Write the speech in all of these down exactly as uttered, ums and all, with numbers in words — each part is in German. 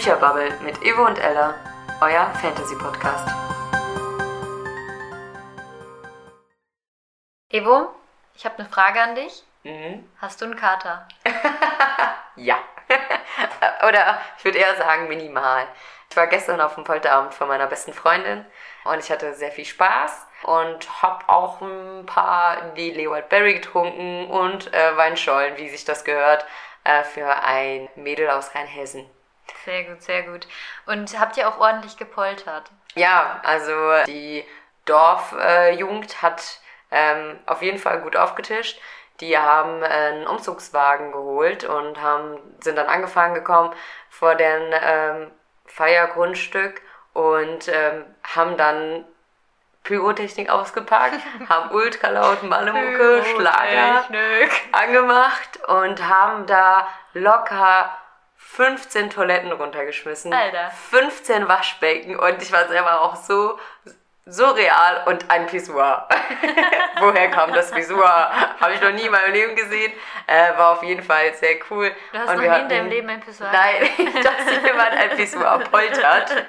Bücherbubble mit Evo und Ella, euer Fantasy-Podcast. Evo, ich habe eine Frage an dich. Mhm. Hast du einen Kater? Ja. Oder ich würde eher sagen minimal. Ich war gestern auf dem Polterabend von meiner besten Freundin und ich hatte sehr viel Spaß und habe auch ein paar die Leeward Berry getrunken und äh, Weinschollen, wie sich das gehört, äh, für ein Mädel aus Rheinhessen. Sehr gut, sehr gut. Und habt ihr auch ordentlich gepoltert? Ja, also die Dorfjugend äh, hat ähm, auf jeden Fall gut aufgetischt. Die haben äh, einen Umzugswagen geholt und haben, sind dann angefangen gekommen vor deren ähm, Feiergrundstück und ähm, haben dann Pyrotechnik ausgepackt, haben ultralaut Malemucke, Schlager angemacht und haben da locker fünfzehn Toiletten runtergeschmissen, Alter. fünfzehn Waschbecken und ich war selber auch so, so real und ein Pissoir. Woher kam das Pissoir? Habe ich noch nie in meinem Leben gesehen. Äh, war auf jeden Fall sehr cool. Du hast und noch wir nie hatten, in deinem Leben ein Pissoir? Nein, dass jemand ein Pissoir poltert.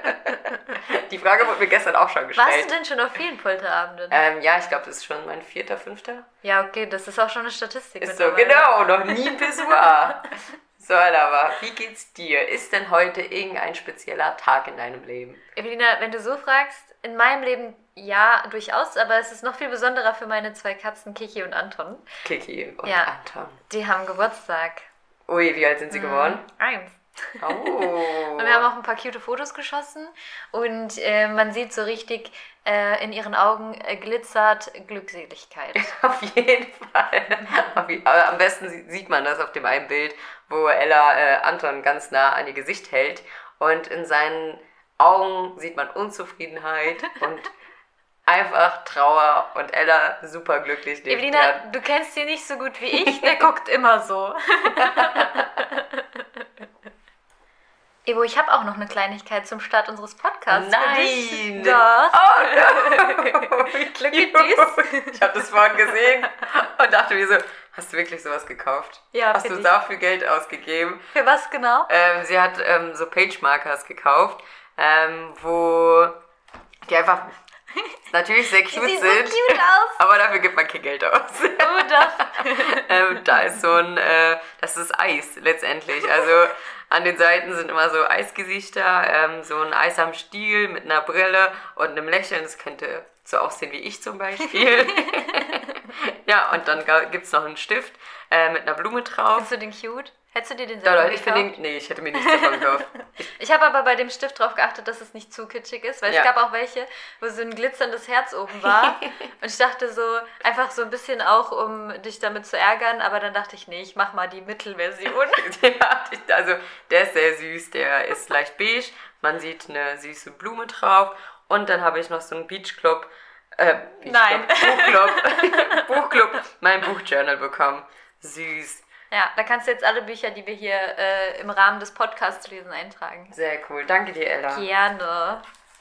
Die Frage wurde mir gestern auch schon gestellt. Warst du denn schon auf vielen Polterabenden? Ähm, ja, ich glaube, das ist schon mein vierter, fünfter. Ja, okay, das ist auch schon eine Statistik. Ist so, genau, noch nie ein Pissoir. So, aber wie geht's dir? Ist denn heute irgendein spezieller Tag in deinem Leben? Evelina, wenn du so fragst, in meinem Leben ja, durchaus, aber es ist noch viel besonderer für meine zwei Katzen, Kiki und Anton. Kiki und ja, Anton. Die haben Geburtstag. Ui, wie alt sind sie mhm. geworden? Eins. Oh. Und wir haben auch ein paar cute Fotos geschossen und äh, man sieht so richtig äh, in ihren Augen äh, glitzert Glückseligkeit. Auf jeden Fall. Aber am besten sieht man das auf dem einen Bild, wo Ella äh, Anton ganz nah an ihr Gesicht hält und in seinen Augen sieht man Unzufriedenheit und einfach Trauer und Ella super glücklich. Evelina, du kennst sie nicht so gut wie ich, der guckt immer so. Evo, ich habe auch noch eine Kleinigkeit zum Start unseres Podcasts. Nein! Doch! Oh no! Look at this! Ich habe das vorhin gesehen und dachte mir so, hast du wirklich sowas gekauft? Ja, hast du ich. dafür Geld ausgegeben? Für was genau? Ähm, sie hat ähm, so Page-Markers gekauft, ähm, wo die einfach natürlich sehr cute die sind, sieht so cute aus. Aber dafür gibt man kein Geld aus. Oh doch. ähm, da ist so ein, äh, das ist Eis letztendlich, also an den Seiten sind immer so Eisgesichter, ähm, so ein Eis am Stiel mit einer Brille und einem Lächeln, das könnte so aussehen wie ich zum Beispiel. Ja, und dann gibt es noch einen Stift äh, mit einer Blume drauf. Findest du den cute? Hättest du dir den Ja, selber Leute, ich finde den, nee, ich hätte mir nichts davon gekauft. Ich, ich habe aber bei dem Stift drauf geachtet, dass es nicht zu kitschig ist, weil ja. es gab auch welche, wo so ein glitzerndes Herz oben war und ich dachte so, einfach so ein bisschen auch, um dich damit zu ärgern, aber dann dachte ich, nee, ich mach mal die Mittelversion. Ja, also der ist sehr süß, der ist leicht beige, man sieht eine süße Blume drauf und dann habe ich noch so einen Beach Club, äh, Beach Nein. Club, Buchclub, Buchclub, mein Buchjournal bekommen. Süß. Ja, da kannst du jetzt alle Bücher, die wir hier äh, im Rahmen des Podcasts lesen, eintragen. Sehr cool. Danke dir, Ella. Gerne.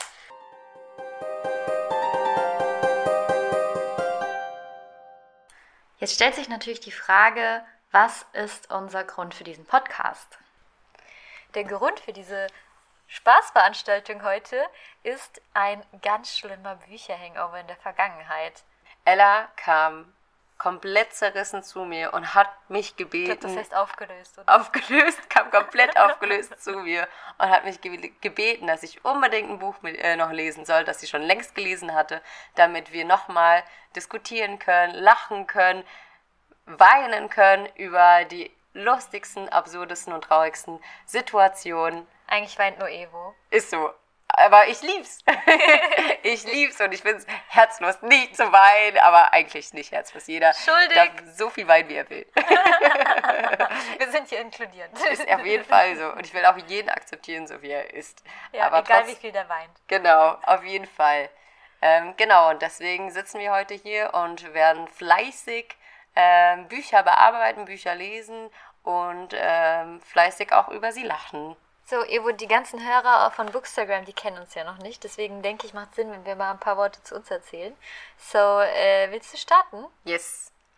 Jetzt stellt sich natürlich die Frage, was ist unser Grund für diesen Podcast? Der Grund für diese Spaßveranstaltung heute ist ein ganz schlimmer Bücherhangover in der Vergangenheit. Ella kam komplett zerrissen zu mir und hat mich gebeten. Ich glaube, das heißt aufgelöst, oder? Aufgelöst, kam komplett aufgelöst zu mir und hat mich ge- gebeten, dass ich unbedingt ein Buch mit, äh, noch lesen soll, das sie schon längst gelesen hatte, damit wir nochmal diskutieren können, lachen können, weinen können über die lustigsten, absurdesten und traurigsten Situationen. Eigentlich weint nur Evo. Ist so. Aber ich lieb's. Ich lieb's und ich find's herzlos, nicht zu weinen, aber eigentlich nicht herzlos. Jeder Schuldig. darf so viel weinen, wie er will. Wir sind hier inkludierend. Ist auf jeden Fall so. Und ich will auch jeden akzeptieren, so wie er ist. Ja, aber egal trotz, wie viel der weint. Genau, auf jeden Fall. Ähm, genau, und deswegen sitzen wir heute hier und werden fleißig ähm, Bücher bearbeiten, Bücher lesen und ähm, fleißig auch über sie lachen. So, Evo, die ganzen Hörer von Bookstagram, die kennen uns ja noch nicht. Deswegen denke ich, macht Sinn, wenn wir mal ein paar Worte zu uns erzählen. So, äh, willst du starten? Yes.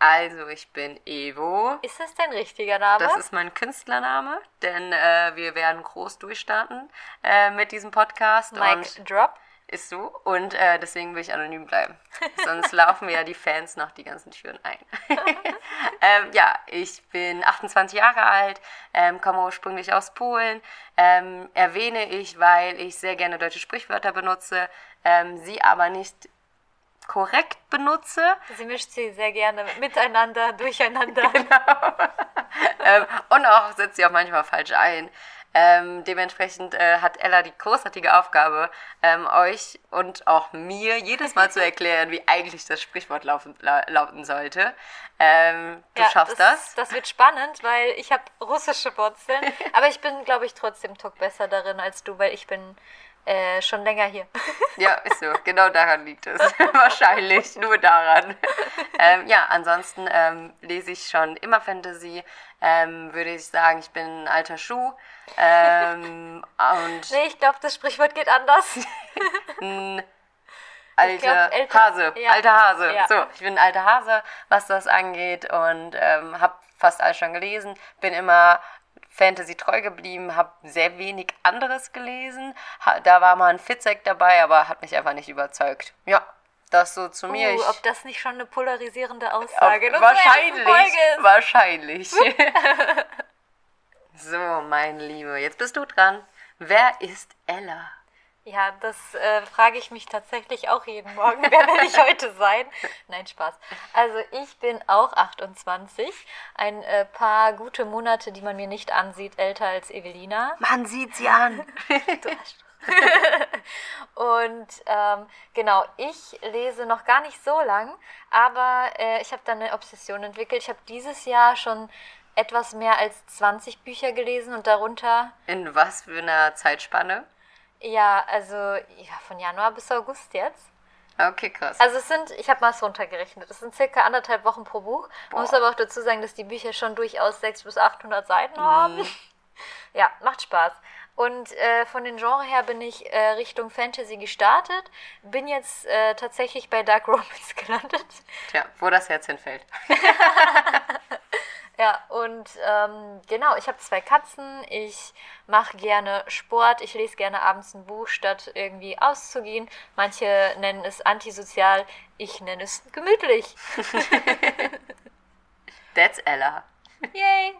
Also, ich bin Evo. Ist das dein richtiger Name? Das ist mein Künstlername, denn äh, wir werden groß durchstarten äh, mit diesem Podcast. Mic Drop. Ist so. Und äh, deswegen will ich anonym bleiben. Sonst laufen mir ja die Fans noch die ganzen Türen ein. ähm, ja, ich bin achtundzwanzig Jahre alt, ähm, komme ursprünglich aus Polen. Ähm, erwähne ich, weil ich sehr gerne deutsche Sprichwörter benutze, ähm, sie aber nicht korrekt benutze. Sie mischt sie sehr gerne miteinander, durcheinander. Genau. ähm, und auch setzt sie auch manchmal falsch ein. Ähm, dementsprechend äh, hat Ella die großartige Aufgabe, ähm, euch und auch mir jedes Mal zu erklären, wie eigentlich das Sprichwort laufen, la- lauten sollte. Ähm, du ja, schaffst das, das. Das wird spannend, weil ich habe russische Wurzeln, aber ich bin, glaube ich, trotzdem Tuck besser darin als du, weil ich bin äh, schon länger hier. Ja, ist so. Genau daran liegt es. Wahrscheinlich nur daran. ähm, ja, ansonsten ähm, lese ich schon immer Fantasy. Ähm, würde ich sagen, ich bin ein alter Schuh. Ähm, und Nee, ich glaube, das Sprichwort geht anders. ein alter glaub, älter- Hase. ja. Alter Hase. Ja. So, ich bin ein alter Hase, was das angeht, und ähm, habe fast alles schon gelesen. Bin immer Fantasy treu geblieben, habe sehr wenig anderes gelesen. Ha- da war mal ein Fitzek dabei, aber hat mich einfach nicht überzeugt. Ja, das so zu mir. Uh, Ich, ob das nicht schon eine polarisierende auf, Aussage in unserer ersten wahrscheinlich, Folge ist. wahrscheinlich. So, mein Liebe, jetzt bist du dran. Wer ist Ella? Ja, das äh, frage ich mich tatsächlich auch jeden Morgen. Wer will ich heute sein? Nein, Spaß. Also ich bin auch achtundzwanzig. Ein äh, paar gute Monate, die man mir nicht ansieht, älter als Evelina. Man sieht sie an. Du Arschloch. Und ähm, genau, ich lese noch gar nicht so lang, aber äh, ich habe da eine Obsession entwickelt. Ich habe dieses Jahr schon etwas mehr als zwanzig Bücher gelesen und darunter, In was für einer Zeitspanne? ja, also ja, von Januar bis August jetzt. Okay, krass. Also es sind, ich habe mal es runtergerechnet, es sind circa anderthalb Wochen pro Buch. Man muss Boah. aber auch dazu sagen, dass die Bücher schon durchaus sechshundert bis achthundert Seiten haben. Ja, macht Spaß. Und äh, von den Genre her bin ich äh, Richtung Fantasy gestartet, bin jetzt äh, tatsächlich bei Dark Romance gelandet. Tja, wo das Herz hinfällt. Ja, und ähm, genau, ich habe zwei Katzen, ich mache gerne Sport, ich lese gerne abends ein Buch, statt irgendwie auszugehen. Manche nennen es antisozial, ich nenne es gemütlich. That's Ella. Yay!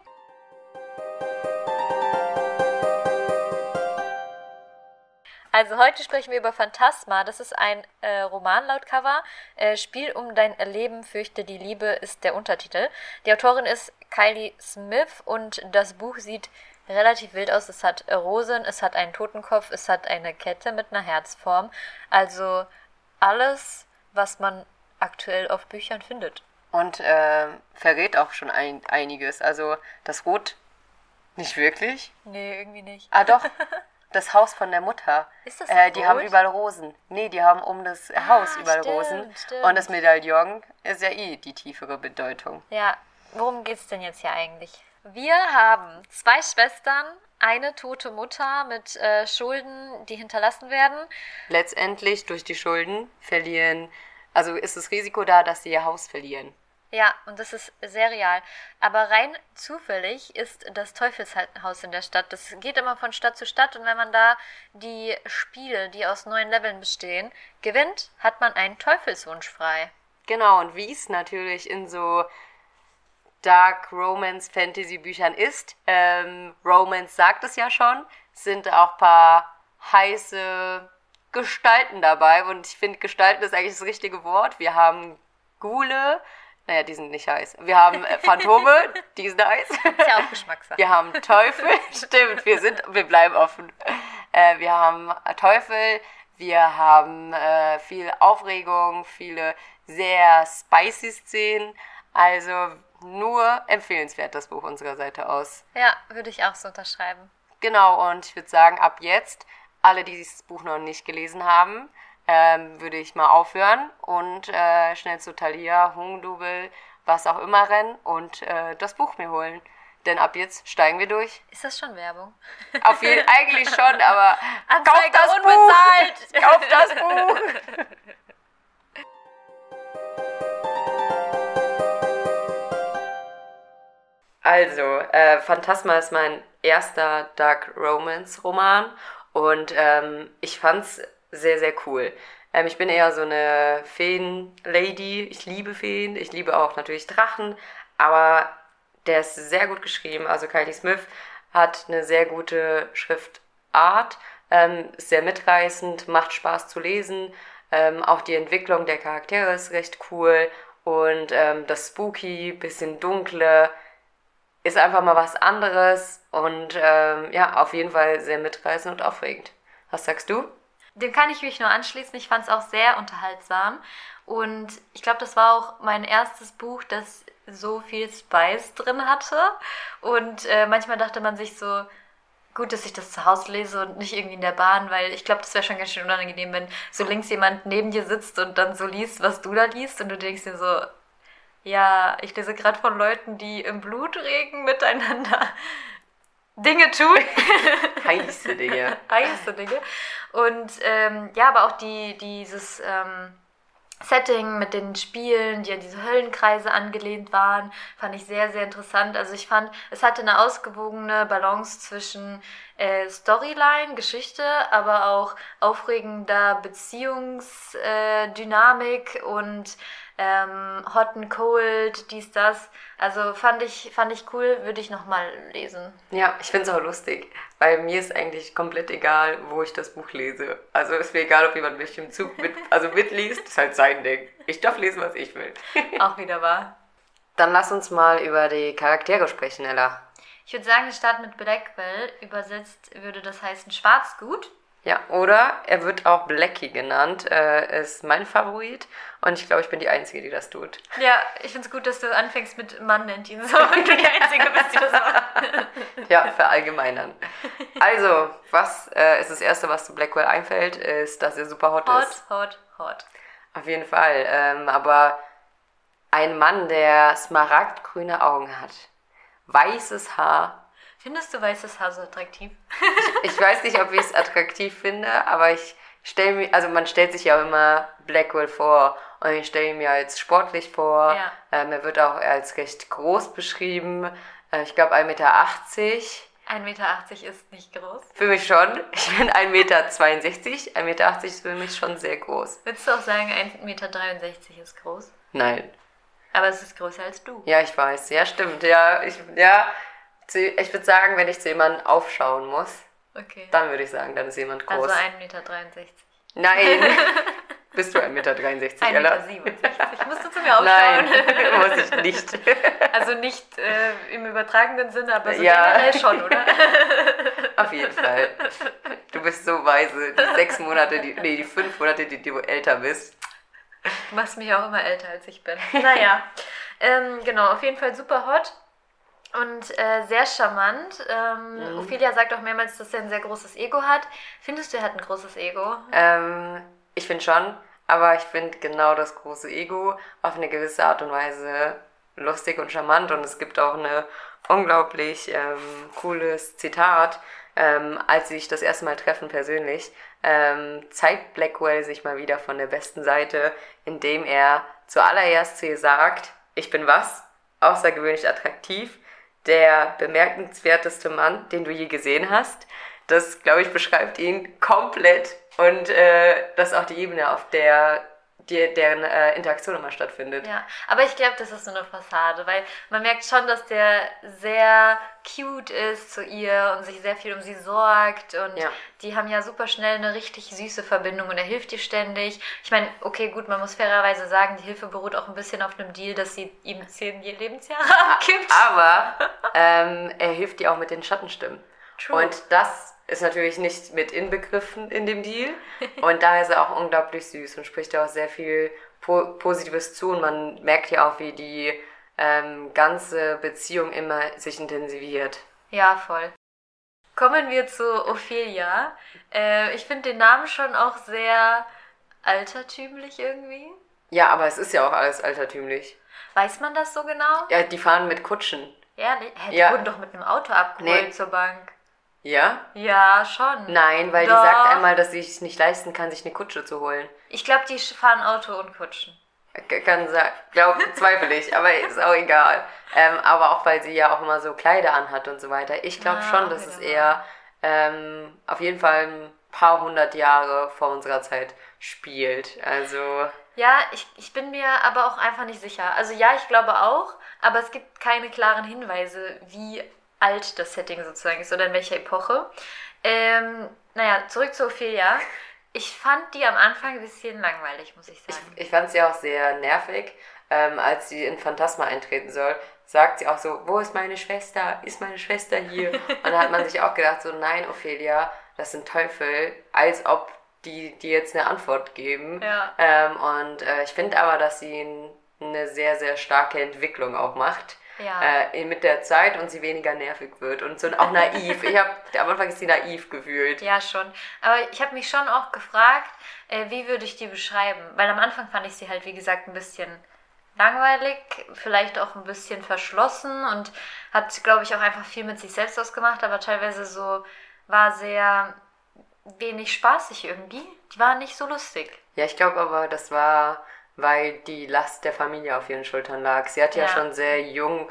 Also heute sprechen wir über Phantasma. Das ist ein äh, Roman laut Cover. Äh, Spiel um dein Leben, fürchte die Liebe ist der Untertitel. Die Autorin ist Kylie Smith und das Buch sieht relativ wild aus. Es hat Rosen, es hat einen Totenkopf, es hat eine Kette mit einer Herzform. Also alles, was man aktuell auf Büchern findet. Und äh, verrät auch schon ein, einiges. Also das Rot nicht wirklich. Nee, irgendwie nicht. Ah doch, das Haus von der Mutter. Ist das äh, Die rot? haben überall Rosen. Nee, die haben um das Haus überall stimmt, Rosen. stimmt. Und das Medaillon ist ja eh die tiefere Bedeutung. Ja, worum geht's denn jetzt hier eigentlich? Wir haben zwei Schwestern, eine tote Mutter mit äh, Schulden, die hinterlassen werden. Letztendlich durch die Schulden verlieren, also ist das Risiko da, dass sie ihr Haus verlieren. Ja, und das ist sehr real. Aber rein zufällig ist das Teufelshaus in der Stadt. Das geht immer von Stadt zu Stadt und wenn man da die Spiele, die aus neun Leveln bestehen, gewinnt, hat man einen Teufelswunsch frei. Genau, und wie es natürlich in so Dark Romance Fantasy Büchern ist, ähm, Romance sagt es ja schon, sind auch ein paar heiße Gestalten dabei und ich finde, Gestalten ist eigentlich das richtige Wort. Wir haben Ghule, naja, die sind nicht heiß. Wir haben äh, Phantome, die sind heiß. Ist ja auch Geschmackssache. Wir haben Teufel, stimmt, wir sind, wir bleiben offen. Äh, wir haben Teufel, wir haben äh, viel Aufregung, viele sehr spicy Szenen. Also nur empfehlenswert das Buch unserer Seite aus. Ja, würde ich auch so unterschreiben. Genau, und ich würde sagen, ab jetzt, alle, die dieses Buch noch nicht gelesen haben, ähm, würde ich mal aufhören und äh, schnell zu Thalia, Hungdubel, was auch immer rennen und äh, das Buch mir holen. Denn ab jetzt steigen wir durch. Ist das schon Werbung? Auf jeden eigentlich schon, aber Anzeige kauft das unbezahlt! Buch! Kauft das Buch! Also, äh, Phantasma ist mein erster Dark Romance Roman und ähm, ich fand's sehr, sehr cool. Ähm, ich bin eher so eine Feen-Lady. Ich liebe Feen, ich liebe auch natürlich Drachen, aber der ist sehr gut geschrieben. Also Kylie Smith hat eine sehr gute Schriftart, ähm, ist sehr mitreißend, macht Spaß zu lesen. Ähm, auch die Entwicklung der Charaktere ist recht cool und ähm, das Spooky, bisschen dunkle, ist einfach mal was anderes und ähm, ja, auf jeden Fall sehr mitreißend und aufregend. Was sagst du? Dem kann ich mich nur anschließen. Ich fand es auch sehr unterhaltsam. Und ich glaube, das war auch mein erstes Buch, das so viel Spice drin hatte. Und äh, manchmal dachte man sich so, gut, dass ich das zu Hause lese und nicht irgendwie in der Bahn, weil ich glaube, das wäre schon ganz schön unangenehm, wenn so links jemand neben dir sitzt und dann so liest, was du da liest. Und du denkst dir so, ja, ich lese gerade von Leuten, die im Blutregen miteinander Dinge tun. Heiße Dinge. Heiße Dinge. Und ähm, ja, aber auch die, dieses ähm, Setting mit den Spielen, die an diese Höllenkreise angelehnt waren, fand ich sehr, sehr interessant. Also ich fand, es hatte eine ausgewogene Balance zwischen äh, Storyline, Geschichte, aber auch aufregender Beziehungsdynamik äh, und ähm, Hot and Cold, dies, das. Also fand ich, fand ich cool, würde ich nochmal lesen. Ja, ich finde es auch lustig, weil mir ist eigentlich komplett egal, wo ich das Buch lese. Also ist mir egal, ob jemand mich im Zug mit, also mitliest, ist halt sein Ding. Ich darf lesen, was ich will. Auch wieder wahr. Dann lass uns mal über die Charaktere sprechen, Ella. Ich würde sagen, wir starten mit Blackwell. Übersetzt würde das heißen Schwarzgut. Ja, oder er wird auch Blackie genannt, äh, ist mein Favorit und ich glaube, ich bin die Einzige, die das tut. Ja, ich finde es gut, dass du anfängst mit Mann nennt ihn so und du die Einzige bist, die das macht. Ja, verallgemeinern. Also, was äh, ist das Erste, was zu Blackwell einfällt, ist, dass er super hot, Hot, ist. hot, hot. Auf jeden Fall, ähm, aber ein Mann, der smaragdgrüne Augen hat, weißes Haar. Findest du weißes Haar so attraktiv? Ich, ich weiß nicht, ob ich es attraktiv finde, aber ich stelle mir, also man stellt sich ja auch immer Blackwell vor und ich stelle ihn mir als sportlich vor. Ja. Ähm, er wird auch als recht groß beschrieben. Äh, ich glaube ein Meter achtzig. ein Meter achtzig ist nicht groß. Für mich schon. Ich bin ein Meter zweiundsechzig. ein Meter achtzig ist für mich schon sehr groß. Würdest du auch sagen, ein Meter dreiundsechzig ist groß? Nein. Aber es ist größer als du. Ja, ich weiß. Ja, stimmt. Ja, ich, ja. Ich würde sagen, wenn ich zu jemandem aufschauen muss, okay, dann würde ich sagen, dann ist jemand groß. Also ein Meter dreiundsechzig. Nein, bist du ein Meter dreiundsechzig, ein Ella? Meter siebenundsechzig. Musst du zu mir aufschauen? Nein, muss ich nicht. Also nicht äh, im übertragenen Sinne, aber so Ja. generell schon, oder? Auf jeden Fall. Du bist so weise. Die sechs Monate, die, nee, die fünf Monate, die du älter bist. Du machst mich auch immer älter, als ich bin. Naja, ähm, genau, auf jeden Fall super hot. Und äh, sehr charmant. Ähm, mhm. Ophelia sagt auch mehrmals, dass er ein sehr großes Ego hat. Findest du, er hat ein großes Ego? Ähm, ich finde schon, aber ich finde genau das große Ego auf eine gewisse Art und Weise lustig und charmant. Und es gibt auch ein unglaublich ähm, cooles Zitat, ähm, als sie sich das erste Mal treffen persönlich, ähm, zeigt Blackwell sich mal wieder von der besten Seite, indem er zuallererst zu ihr sagt, ich bin was? Außergewöhnlich attraktiv. Der bemerkenswerteste Mann, den du je gesehen hast. Das, glaube ich, beschreibt ihn komplett und äh, das ist auch die Ebene, auf der die, deren äh, Interaktion immer stattfindet. Ja, aber ich glaube, das ist so eine Fassade, weil man merkt schon, dass der sehr cute ist zu ihr und sich sehr viel um sie sorgt und ja. Die haben ja super schnell eine richtig süße Verbindung und er hilft ihr ständig. Ich meine, okay, gut, man muss fairerweise sagen, die Hilfe beruht auch ein bisschen auf einem Deal, dass sie ihm zehn Lebensjahre abgibt. Aber ähm, er hilft ihr auch mit den Schattenstimmen. True. Und das ist natürlich nicht mit inbegriffen in dem Deal. Und da ist er auch unglaublich süß und spricht ja auch sehr viel po- Positives zu. Und man merkt ja auch, wie die ähm, ganze Beziehung immer sich intensiviert. Ja, voll. Kommen wir zu Ophelia. Äh, ich finde den Namen schon auch sehr altertümlich irgendwie. Ja, aber es ist ja auch alles altertümlich. Weiß man das so genau? Ja, die fahren mit Kutschen. Ehrlich? Hä, die Ja. wurden doch mit einem Auto abgeholt Nee. zur Bank. Ja? Ja, schon. Nein, weil Doch. die sagt einmal, dass sie es nicht leisten kann, sich eine Kutsche zu holen. Ich glaube, die fahren Auto und Kutschen. Kann sein, glaube, zweifle ich, aber ist auch egal. Ähm, aber auch, weil sie ja auch immer so Kleider anhat und so weiter. Ich glaube Ah, schon, dass es eher ähm, auf jeden Fall ein paar hundert Jahre vor unserer Zeit spielt. Also... Ja, ich, ich bin mir aber auch einfach nicht sicher. Also ja, ich glaube auch, aber es gibt keine klaren Hinweise, wie alt das Setting sozusagen ist oder in welcher Epoche. Ähm, naja, zurück zu Ophelia. Ich fand die am Anfang ein bisschen langweilig, muss ich sagen. Ich, ich fand sie auch sehr nervig. Ähm, als sie in Phantasma eintreten soll, sagt sie auch so, wo ist meine Schwester? Ist meine Schwester hier? Und da hat man sich auch gedacht, so nein, Ophelia, das sind Teufel, als ob die, die jetzt eine Antwort geben. Ja. Ähm, und äh, ich finde aber, dass sie n- eine sehr, sehr starke Entwicklung auch macht. Ja. Äh, mit der Zeit und sie weniger nervig wird und so auch naiv. Ich habe am Anfang ist sie naiv gefühlt. Ja, schon. Aber ich habe mich schon auch gefragt, äh, wie würde ich die beschreiben? Weil am Anfang fand ich sie halt, wie gesagt, ein bisschen langweilig, vielleicht auch ein bisschen verschlossen und hat, glaube ich, auch einfach viel mit sich selbst ausgemacht, aber teilweise so war sehr wenig spaßig irgendwie. Die war nicht so lustig. Ja, ich glaube aber, das war, weil die Last der Familie auf ihren Schultern lag. Sie hat ja, Ja. schon sehr jung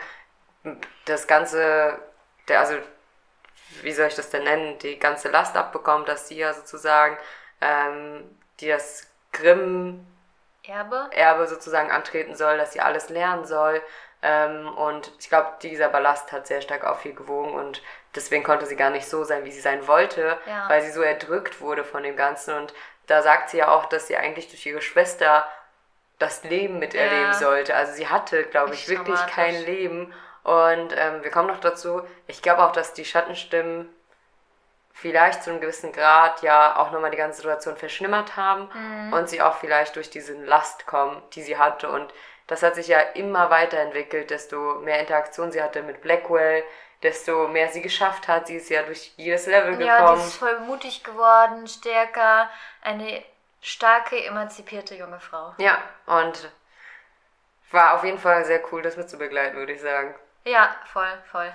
das ganze, der, also wie soll ich das denn nennen, die ganze Last abbekommen, dass sie ja sozusagen ähm, die das Grimm Erbe? Erbe sozusagen antreten soll, dass sie alles lernen soll. Ähm, und ich glaube, dieser Ballast hat sehr stark auf ihr gewogen und deswegen konnte sie gar nicht so sein, wie sie sein wollte, Ja. weil sie so erdrückt wurde von dem Ganzen. Und da sagt sie ja auch, dass sie eigentlich durch ihre Schwester das Leben miterleben Ja. sollte. Also sie hatte, glaube ich, Echt wirklich dramatisch. kein Leben. Und ähm, wir kommen noch dazu, ich glaube auch, dass die Schattenstimmen vielleicht zu einem gewissen Grad ja auch nochmal die ganze Situation verschlimmert haben Mhm. und sie auch vielleicht durch diese Last kommen, die sie hatte. Und das hat sich ja immer weiterentwickelt, desto mehr Interaktion sie hatte mit Blackwell, desto mehr sie geschafft hat. Sie ist ja durch jedes Level Ja, die gekommen. ist voll mutig geworden, stärker, eine starke, emanzipierte junge Frau. Ja, und war auf jeden Fall sehr cool, das mitzubegleiten, würde ich sagen. Ja, voll, voll.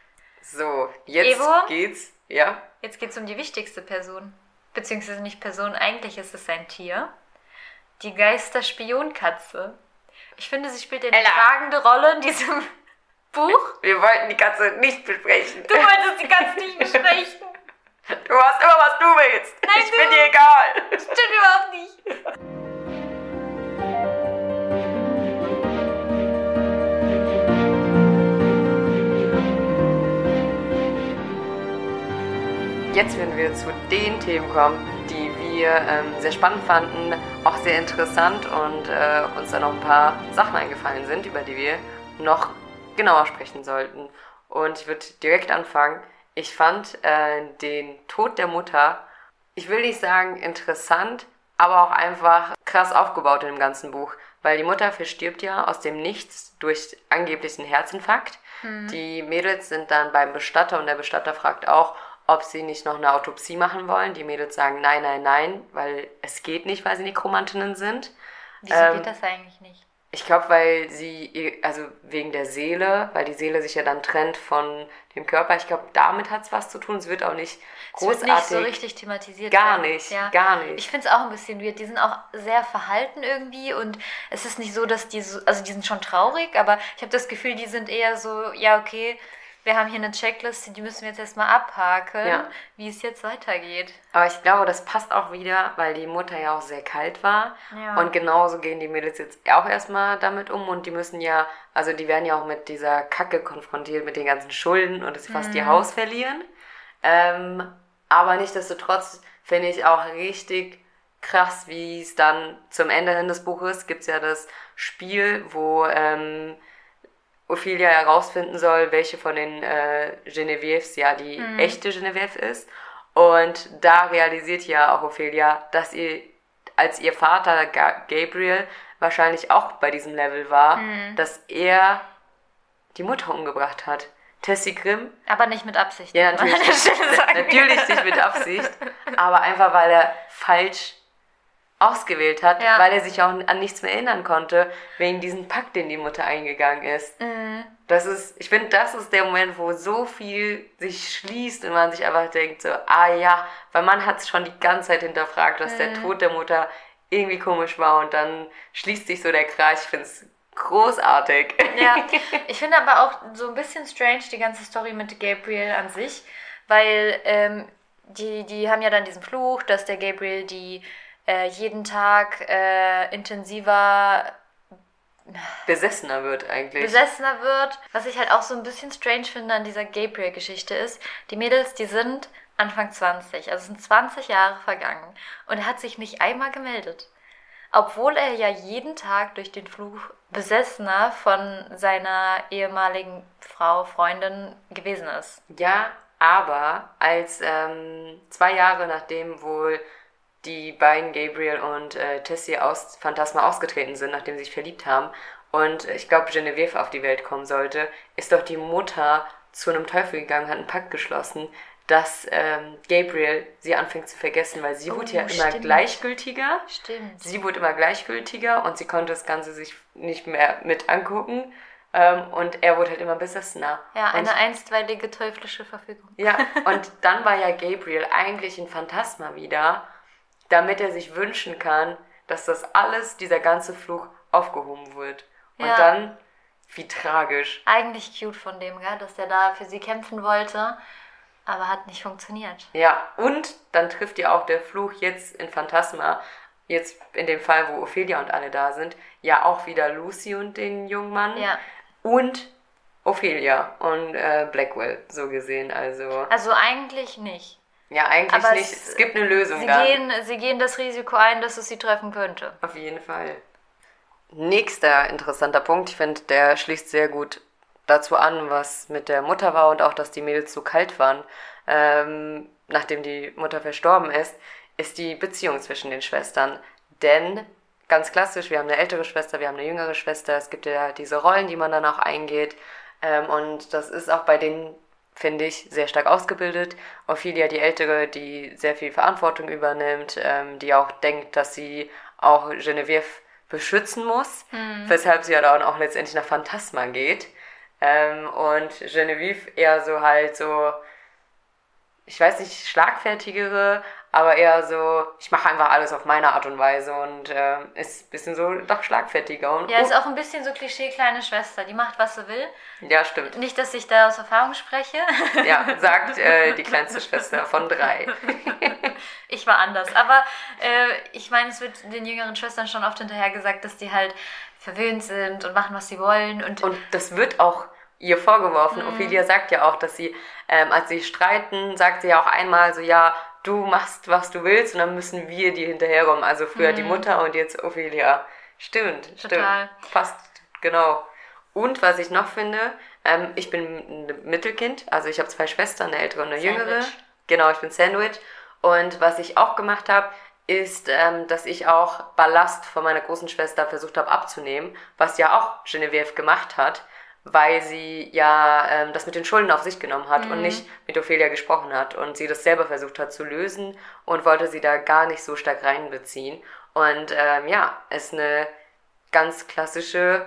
So, jetzt Evo? geht's. Ja? Jetzt geht es um die wichtigste Person. Beziehungsweise nicht Person, eigentlich ist es ein Tier. Die Geister-Spionkatze. Ich finde, sie spielt eine Ella. tragende Rolle in diesem Buch. Wir wollten die Katze nicht besprechen. Du wolltest die Katze nicht besprechen. Du hast immer, was du willst. Nein, ich du- bin dir egal. Stimmt überhaupt nicht. Jetzt werden wir zu den Themen kommen, die wir ähm, sehr spannend fanden, auch sehr interessant und äh, uns da noch ein paar Sachen eingefallen sind, über die wir noch genauer sprechen sollten. Und ich würde direkt anfangen. Ich fand äh, den Tod der Mutter, ich will nicht sagen interessant, aber auch einfach krass aufgebaut in dem ganzen Buch. Weil die Mutter verstirbt ja aus dem Nichts durch angeblichen Herzinfarkt. Die Mädels sind dann beim Bestatter und der Bestatter fragt auch, ob sie nicht noch eine Autopsie machen wollen. Die Mädels sagen nein, nein, nein, weil es geht nicht, weil sie Nekromantinnen sind. Wieso Ähm, geht das eigentlich nicht? Ich glaube, weil sie, ihr- also wegen der Seele, weil die Seele sich ja dann trennt von dem Körper. Ich glaube, damit hat es was zu tun. Es wird auch nicht Es wird großartig. nicht so richtig thematisiert. Gar werden. nicht, gar nicht. Ich finde es auch ein bisschen weird. Die sind auch sehr verhalten irgendwie und es ist nicht so, dass die so, also die sind schon traurig, aber ich habe das Gefühl, die sind eher so, ja okay, wir haben hier eine Checkliste, die müssen wir jetzt erstmal abhaken, Ja. wie es jetzt weitergeht. Aber ich glaube, das passt auch wieder, weil die Mutter ja auch sehr kalt war. Ja. Und genauso gehen die Mädels jetzt auch erstmal damit um. Und die müssen ja, also die werden ja auch mit dieser Kacke konfrontiert, mit den ganzen Schulden und dass sie fast Mhm. ihr Haus verlieren. Ähm, aber nichtsdestotrotz finde ich auch richtig krass, wie es dann zum Ende hin des Buches gibt es ja das Spiel, wo ähm, Ophelia herausfinden soll, welche von den äh, Genevieves ja die echte Genevieve ist. Und da realisiert ja auch Ophelia, dass ihr, als ihr Vater Ga- Gabriel wahrscheinlich auch bei diesem Level war, dass er die Mutter umgebracht hat. Tessie Grimm, Aber nicht mit Absicht. ja muss man natürlich, an der Stelle sagen. natürlich nicht mit Absicht, aber einfach weil er falsch ausgewählt hat, Ja. weil er sich auch an nichts mehr erinnern konnte, wegen diesem Pakt, den die Mutter eingegangen ist. Mhm. Das ist, ich finde, das ist der Moment, wo so viel sich schließt und man sich einfach denkt so, ah ja, weil man hat es schon die ganze Zeit hinterfragt, dass der Tod der Mutter irgendwie komisch war und dann schließt sich so der Kreis. Ich finde es großartig. Ja, ich finde aber auch so ein bisschen strange die ganze Story mit Gabriel an sich, weil ähm, die, die haben ja dann diesen Fluch, dass der Gabriel die äh, jeden Tag äh, intensiver besessener wird eigentlich. besessener wird. Was ich halt auch so ein bisschen strange finde an dieser Gabriel-Geschichte ist, die Mädels, die sind Anfang zwanzig, also es sind zwanzig Jahre vergangen und er hat sich nicht einmal gemeldet. Obwohl er ja jeden Tag durch den Fluch besessener von seiner ehemaligen Frau, Freundin gewesen ist. Ja, aber als ähm, zwei Jahre nachdem wohl die beiden, Gabriel und äh, Tessie, aus Phantasma ausgetreten sind, nachdem sie sich verliebt haben und ich glaube Genevieve auf die Welt kommen sollte, ist doch die Mutter zu einem Teufel gegangen, hat einen Pakt geschlossen, dass ähm, Gabriel sie anfängt zu vergessen, weil sie Oh, wurde ja immer stimmt. gleichgültiger. Stimmt. Sie wurde immer gleichgültiger und sie konnte das Ganze sich nicht mehr mit angucken. Ähm, und er wurde halt immer besessener. Ja, und, eine einstweilige teuflische Verfügung. ja, und dann war ja Gabriel eigentlich ein Phantasma wieder, damit er sich wünschen kann, dass das alles, dieser ganze Fluch, aufgehoben wird. Und Ja. dann, wie tragisch. Eigentlich cute von dem, gell, dass der da für sie kämpfen wollte, aber hat nicht funktioniert. Ja, und dann trifft ja auch der Fluch jetzt in Phantasma, jetzt in dem Fall, wo Ophelia und alle da sind, ja auch wieder Lucy und den jungen Mann. Ja. Und Ophelia und äh, Blackwell, so gesehen. Also, Also eigentlich nicht. ja, eigentlich Aber nicht. es- Es gibt eine Lösung Sie dann. gehen, sie gehen das Risiko ein, dass es sie treffen könnte. Auf jeden Fall. Nächster interessanter Punkt, ich finde, der schließt sehr gut dazu an, was mit der Mutter war und auch, dass die Mädels so kalt waren, ähm, nachdem die Mutter verstorben ist, ist die Beziehung zwischen den Schwestern. Denn, ganz klassisch, wir haben eine ältere Schwester, wir haben eine jüngere Schwester, es gibt ja diese Rollen, die man dann auch eingeht, ähm, und das ist auch bei denen, finde ich, sehr stark ausgebildet. Ophelia, die Ältere, die sehr viel Verantwortung übernimmt, ähm, die auch denkt, dass sie auch Genevieve beschützen muss, weshalb sie ja dann auch letztendlich nach Phantasma geht. Ähm, und Genevieve eher so halt so, ich weiß nicht, schlagfertigere, aber eher so, ich mache einfach alles auf meine Art und Weise und ähm, ist ein bisschen so doch schlagfertiger. Und, Ja, ist auch ein bisschen so Klischee kleine Schwester, die macht, was sie will. ja, stimmt. Nicht, dass ich da aus Erfahrung spreche. Ja, sagt äh, die kleinste Schwester von drei. Ich war anders. Aber äh, ich meine, es wird den jüngeren Schwestern schon oft hinterher gesagt, dass die halt verwöhnt sind und machen, was sie wollen. Und, Und das wird auch ihr vorgeworfen. Ophelia sagt ja auch, dass sie, ähm, als sie streiten, sagt sie ja auch einmal so, ja, du machst, was du willst und dann müssen wir dir hinterherkommen. Also früher die Mutter und jetzt Ophelia. Stimmt, Total. stimmt. Passt, genau. Und was ich noch finde, ähm, ich bin ein Mittelkind, also ich habe zwei Schwestern, eine ältere und eine jüngere. Sandwich. Genau, ich bin Sandwich. Und was ich auch gemacht habe, ist, ähm, dass ich auch Ballast von meiner großen Schwester versucht habe abzunehmen, was ja auch Genevieve gemacht hat, weil sie ja ähm, das mit den Schulden auf sich genommen hat und nicht mit Ophelia gesprochen hat und sie das selber versucht hat zu lösen und wollte sie da gar nicht so stark reinbeziehen. Und ähm, ja, ist eine ganz klassische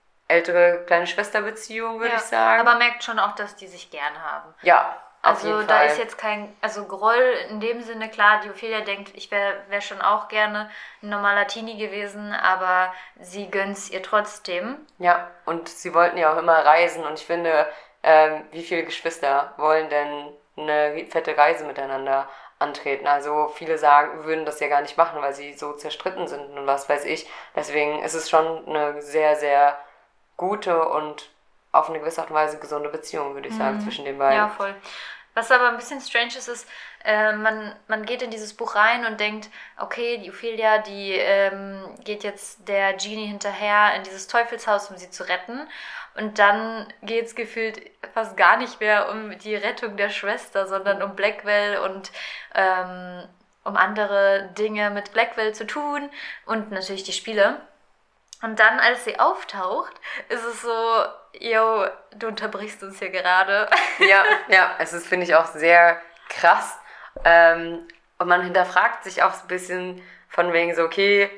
ältere kleine Schwesterbeziehung, würde ja, ich sagen. aber merkt schon auch, dass die sich gern haben. ja, auf Also jeden da Fall. ist jetzt kein, also Groll in dem Sinne, klar, die Ophelia denkt, ich wäre wär schon auch gerne ein normaler Teenie gewesen, aber sie gönnt's ihr trotzdem. Ja, und sie wollten ja auch immer reisen und ich finde, ähm, wie viele Geschwister wollen denn eine fette Reise miteinander antreten? Also viele sagen, würden das ja gar nicht machen, weil sie so zerstritten sind und was weiß ich. Deswegen ist es schon eine sehr, sehr gute und auf eine gewisse Art und Weise gesunde Beziehung, würde ich sagen, zwischen den beiden. Ja, voll. Was aber ein bisschen strange ist, ist, äh, man, man geht in dieses Buch rein und denkt, okay, die Ophelia, die ähm, geht jetzt der Genie hinterher in dieses Teufelshaus, um sie zu retten. Und dann geht es gefühlt fast gar nicht mehr um die Rettung der Schwester, sondern um Blackwell und ähm, um andere Dinge mit Blackwell zu tun und natürlich die Spiele. Und dann, als sie auftaucht, ist es so, yo, du unterbrichst uns hier gerade. Ja, ja, es ist, finde ich, auch sehr krass. Ähm, und man hinterfragt sich auch so ein bisschen von wegen so, okay,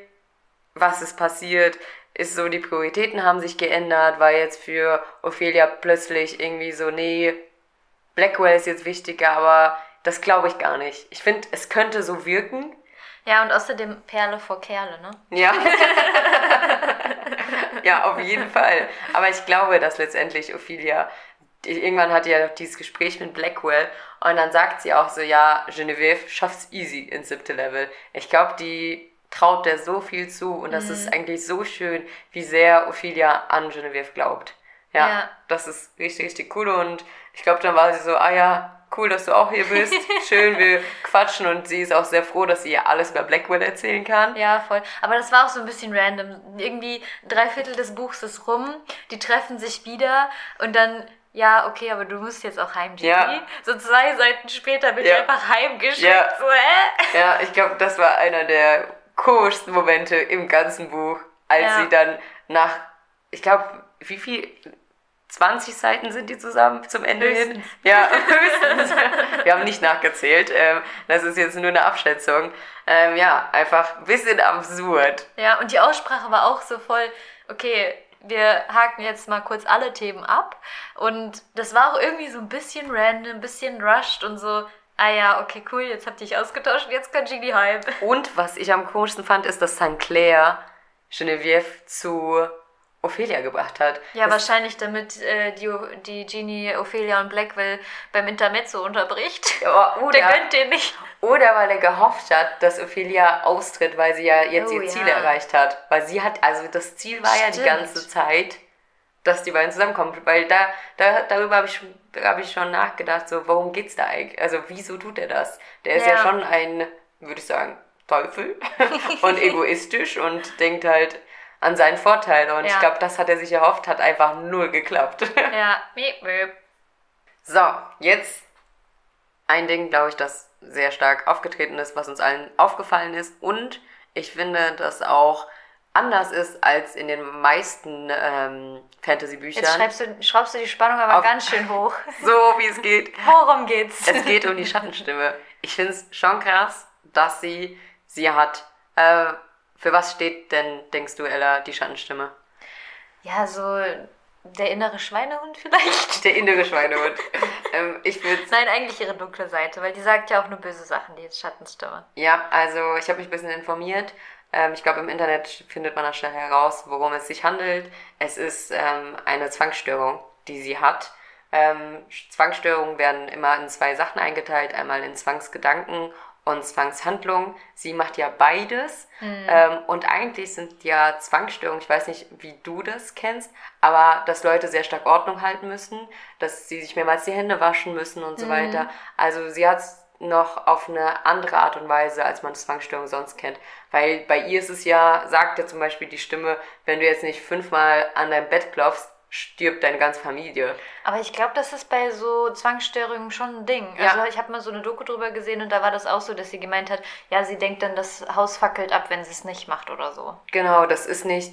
was ist passiert? Ist so, die Prioritäten haben sich geändert, weil jetzt für Ophelia plötzlich irgendwie so, nee, Blackwell ist jetzt wichtiger, aber das glaube ich gar nicht. Ich finde, es könnte so wirken, Ja, und außerdem Perle vor Kerle, ne? Ja. Ja, auf jeden Fall. Aber ich glaube, dass letztendlich Ophelia, irgendwann hat ja dieses Gespräch mit Blackwell und dann sagt sie auch so, ja, Genevieve schafft's easy ins siebte Level. Ich glaube, die traut der so viel zu und das mhm. ist eigentlich so schön, wie sehr Ophelia an Genevieve glaubt. Ja, ja, das ist richtig, richtig cool und ich glaube, dann war sie so, ah ja, cool, dass du auch hier bist. Schön, wir quatschen und sie ist auch sehr froh, dass sie ihr alles über Blackwell erzählen kann. Ja, voll. Aber das war auch so ein bisschen random. Irgendwie drei Viertel des Buchs ist rum, die treffen sich wieder und dann, ja, okay, aber du musst jetzt auch heim, Gigi. Ja. So zwei Seiten später wird ja. einfach heimgeschickt. Ja, so, äh? Ja, ich glaube, das war einer der komischsten Momente im ganzen Buch, als ja. sie dann nach, ich glaube, wie viel... zwanzig Seiten sind die zusammen zum Ende höchstens. hin. Ja, höchstens. Wir haben nicht nachgezählt. Ähm, das ist jetzt nur eine Abschätzung. Ähm, ja, einfach ein bisschen absurd. Ja, und die Aussprache war auch so voll, okay, wir haken jetzt mal kurz alle Themen ab. Und das war auch irgendwie so ein bisschen random, ein bisschen rushed und so, ah ja, okay, cool, jetzt habt ihr dich ausgetauscht und jetzt kann Genie heim. Und was ich am komischsten fand, ist, dass Saint Clair Genevieve zu Ophelia gebracht hat. Ja, das wahrscheinlich damit äh, die, die Genie, Ophelia und Blackwell beim Intermezzo unterbricht. Ja, oder, der gönnt den nicht. Oder weil er gehofft hat, dass Ophelia austritt, weil sie ja jetzt oh, ihr Ziel ja. erreicht hat. Weil sie hat, also das Ziel war Stimmt. ja die ganze Zeit, dass die beiden zusammenkommen. Weil da, da darüber habe ich, hab ich schon nachgedacht, so, worum geht's da eigentlich? Also wieso tut er das? Der ist ja, ja schon ein, würde ich sagen, Teufel und egoistisch und denkt halt an seinen Vorteil. Und ja. ich glaube, das hat er sich erhofft, hat einfach null geklappt. Ja. So, jetzt ein Ding, glaube ich, das sehr stark aufgetreten ist, was uns allen aufgefallen ist. Und ich finde, das auch anders ist als in den meisten ähm, Fantasy-Büchern. Jetzt schreibst du, schraubst du die Spannung aber Auf, ganz schön hoch. So, wie es geht. Worum geht's? Es geht um die Schattenstimme. Ich finde es schon krass, dass sie sie hat. Äh, Für was steht denn, denkst du, Ella, die Schattenstimme? Ja, so der innere Schweinehund vielleicht? Der innere Schweinehund. ähm, ich würd's Nein, eigentlich ihre dunkle Seite, weil die sagt ja auch nur böse Sachen, die Schattenstimme. Ja, also ich habe mich ein bisschen informiert. Ähm, ich glaube, im Internet findet man da schnell heraus, worum es sich handelt. Es ist ähm, eine Zwangsstörung, die sie hat. Ähm, Zwangsstörungen werden immer in zwei Sachen eingeteilt. Einmal in Zwangsgedanken und Zwangshandlung. Sie macht ja beides. Mhm. Ähm, und eigentlich sind ja Zwangsstörungen, ich weiß nicht, wie du das kennst, aber dass Leute sehr stark Ordnung halten müssen, dass sie sich mehrmals die Hände waschen müssen und so mhm. weiter. Also sie hat es noch auf eine andere Art und Weise, als man Zwangsstörung sonst kennt. Weil bei ihr ist es ja, sagt ja zum Beispiel die Stimme, wenn du jetzt nicht fünfmal an deinem Bett klopfst, stirbt deine ganze Familie. Aber ich glaube, das ist bei so Zwangsstörungen schon ein Ding. Ja. Also ich habe mal so eine Doku drüber gesehen und da war das auch so, dass sie gemeint hat, ja, sie denkt dann, das Haus fackelt ab, wenn sie es nicht macht oder so. Genau, das ist nicht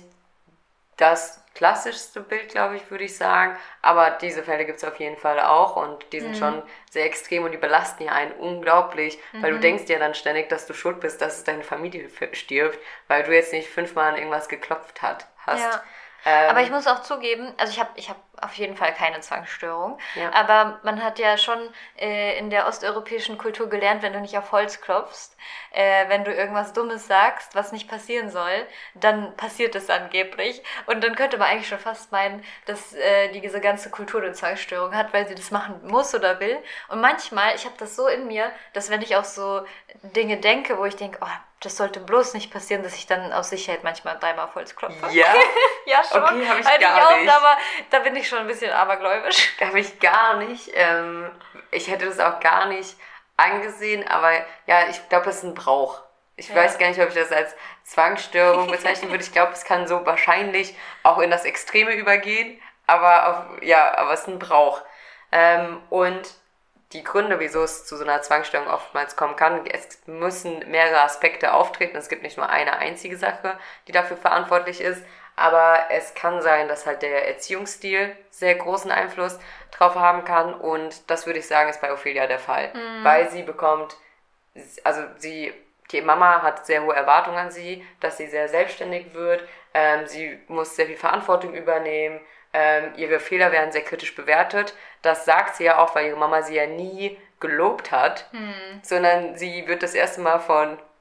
das klassischste Bild, glaube ich, würde ich sagen. Aber diese Fälle gibt es auf jeden Fall auch und die sind mhm. schon sehr extrem und die belasten ja einen unglaublich, mhm. weil du denkst ja dann ständig, dass du schuld bist, dass es deine Familie stirbt, weil du jetzt nicht fünfmal an irgendwas geklopft hat, hast. Ja. Ähm, aber ich muss auch zugeben, also ich habe ich hab auf jeden Fall keine Zwangsstörung, ja. aber man hat ja schon äh, in der osteuropäischen Kultur gelernt, wenn du nicht auf Holz klopfst, äh, wenn du irgendwas Dummes sagst, was nicht passieren soll, dann passiert es angeblich. Und dann könnte man eigentlich schon fast meinen, dass äh, die, diese ganze Kultur eine Zwangsstörung hat, weil sie das machen muss oder will. Und manchmal, ich habe das so in mir, dass wenn ich auch so Dinge denke, wo ich denke, oh, das sollte bloß nicht passieren, dass ich dann aus Sicherheit manchmal dreimal auf Holz klopfe. Ja? Ja, schon. Okay, habe ich halt gar auch, nicht. Aber da bin ich schon ein bisschen abergläubisch. Habe ich gar nicht. Ähm, ich hätte das auch gar nicht angesehen, aber ja, ich glaube, das ist ein Brauch. Ich ja. weiß gar nicht, ob ich das als Zwangsstörung bezeichnen würde. Ich glaube, es kann so wahrscheinlich auch in das Extreme übergehen, aber auf, ja, aber es ist ein Brauch. Ähm, und die Gründe, wieso es zu so einer Zwangsstörung oftmals kommen kann, es müssen mehrere Aspekte auftreten. Es gibt nicht nur eine einzige Sache, die dafür verantwortlich ist, aber es kann sein, dass halt der Erziehungsstil sehr großen Einfluss drauf haben kann und das würde ich sagen, ist bei Ophelia der Fall, mhm. weil sie bekommt, also sie, die Mama hat sehr hohe Erwartungen an sie, dass sie sehr selbstständig wird, ähm, sie muss sehr viel Verantwortung übernehmen, ähm, ihre Fehler werden sehr kritisch bewertet. Das sagt sie ja auch, weil ihre Mama sie ja nie gelobt hat, hm. sondern sie wird das erste Mal von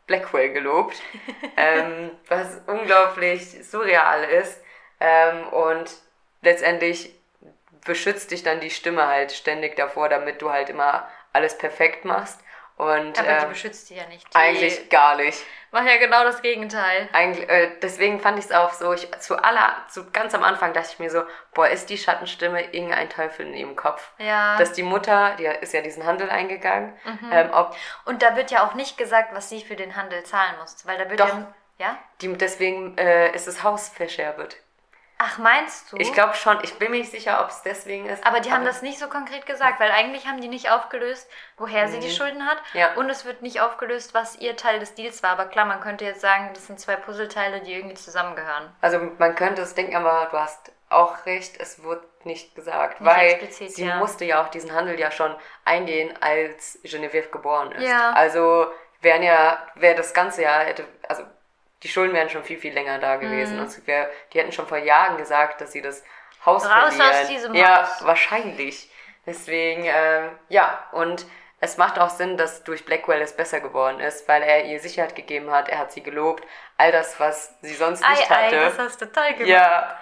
Blackwell gelobt, ähm, was unglaublich surreal ist. Ähm, und letztendlich beschützt dich dann die Stimme halt ständig davor, damit du halt immer alles perfekt machst. Und, Aber ähm, die beschützt die ja nicht. Die eigentlich gar nicht. macht ja genau das Gegenteil. Eigentlich, äh, deswegen fand ich es auch so, ich, zu aller, zu ganz am Anfang dachte ich mir so, boah, ist die Schattenstimme irgendein Teufel in ihrem Kopf? Ja. Dass die Mutter, die ist ja diesen Handel eingegangen, Mhm. ähm, ob Und da wird ja auch nicht gesagt, was sie für den Handel zahlen muss. Weil da wird Doch. ja... Ja? die, deswegen äh, ist das Haus verscherbelt. Ach, meinst du? Ich glaube schon, ich bin mir nicht sicher, ob es deswegen ist. Aber die haben das nicht so konkret gesagt, weil eigentlich haben die nicht aufgelöst, woher sie die Schulden hat. Ja. Und es wird nicht aufgelöst, was ihr Teil des Deals war. Aber klar, man könnte jetzt sagen, das sind zwei Puzzleteile, die irgendwie zusammengehören. Also man könnte es denken, aber du hast auch recht, es wurde nicht gesagt. Nicht weil explizit, sie ja. musste ja auch diesen Handel ja schon eingehen, als Genevieve geboren ist. Ja. Also wären ja, wäre das ganze Jahr, hätte, also die Schulden wären schon viel, viel länger da gewesen. Mhm. Und es wär, die hätten schon vor Jahren gesagt, dass sie das Haus Raus verlieren. aus diesem ja, Haus. wahrscheinlich. Deswegen, ähm, ja, und es macht auch Sinn, dass durch Blackwell es besser geworden ist, weil er ihr Sicherheit gegeben hat, er hat sie gelobt, all das, was sie sonst nicht Ei, ei, hatte. das hast du toll gemacht. Ja.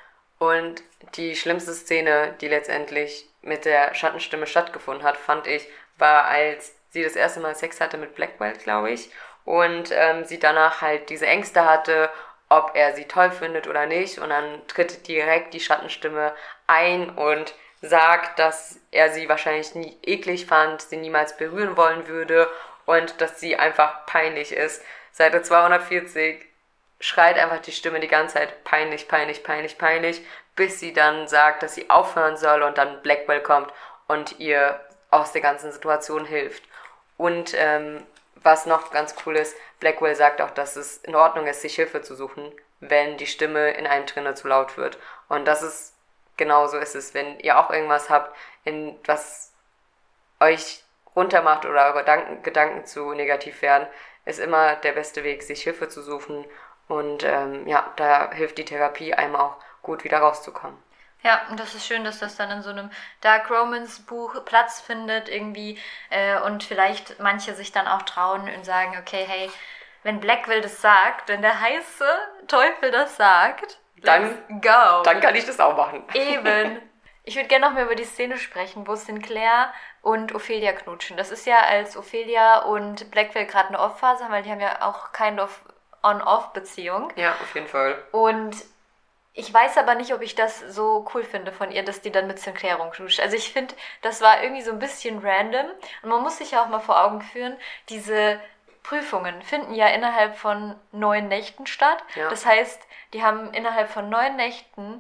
Und die schlimmste Szene, die letztendlich mit der Schattenstimme stattgefunden hat, fand ich, war, als sie das erste Mal Sex hatte mit Blackwell, glaube ich, und ähm, sie danach halt diese Ängste hatte, ob er sie toll findet oder nicht, und dann tritt direkt die Schattenstimme ein und sagt, dass er sie wahrscheinlich nie eklig fand, sie niemals berühren wollen würde und dass sie einfach peinlich ist. Seite zweihundertvierzig schreit einfach die Stimme die ganze Zeit peinlich, peinlich, peinlich, peinlich, bis sie dann sagt, dass sie aufhören soll, und dann Blackwell kommt und ihr aus der ganzen Situation hilft. Und ähm, was noch ganz cool ist, Blackwell sagt auch, dass es in Ordnung ist, sich Hilfe zu suchen, wenn die Stimme in einem drinne zu laut wird. Und das ist, genauso ist es, wenn ihr auch irgendwas habt, in was euch runtermacht oder eure Gedanken, Gedanken zu negativ werden, ist immer der beste Weg, sich Hilfe zu suchen. Und ähm, ja, da hilft die Therapie einem auch gut, wieder rauszukommen. Ja, und das ist schön, dass das dann in so einem Dark Romance Buch Platz findet irgendwie äh, und vielleicht manche sich dann auch trauen und sagen, okay, hey, wenn Blackwell das sagt, wenn der heiße Teufel das sagt, Dann, let's go. dann kann ich das auch machen. Eben. Ich würde gerne noch mehr über die Szene sprechen, wo Sinclair und Ophelia knutschen. Das ist ja, als Ophelia und Blackwell gerade eine Off-Phase haben, weil die haben ja auch kind of On-Off-Beziehung. Ja, auf jeden Fall. Und ich weiß aber nicht, ob ich das so cool finde von ihr, dass die dann mit Sinclair rumknutscht. Also ich finde, das war irgendwie so ein bisschen random. Und man muss sich ja auch mal vor Augen führen, diese Prüfungen finden ja innerhalb von neun Nächten statt. Ja. Das heißt, die haben innerhalb von neun Nächten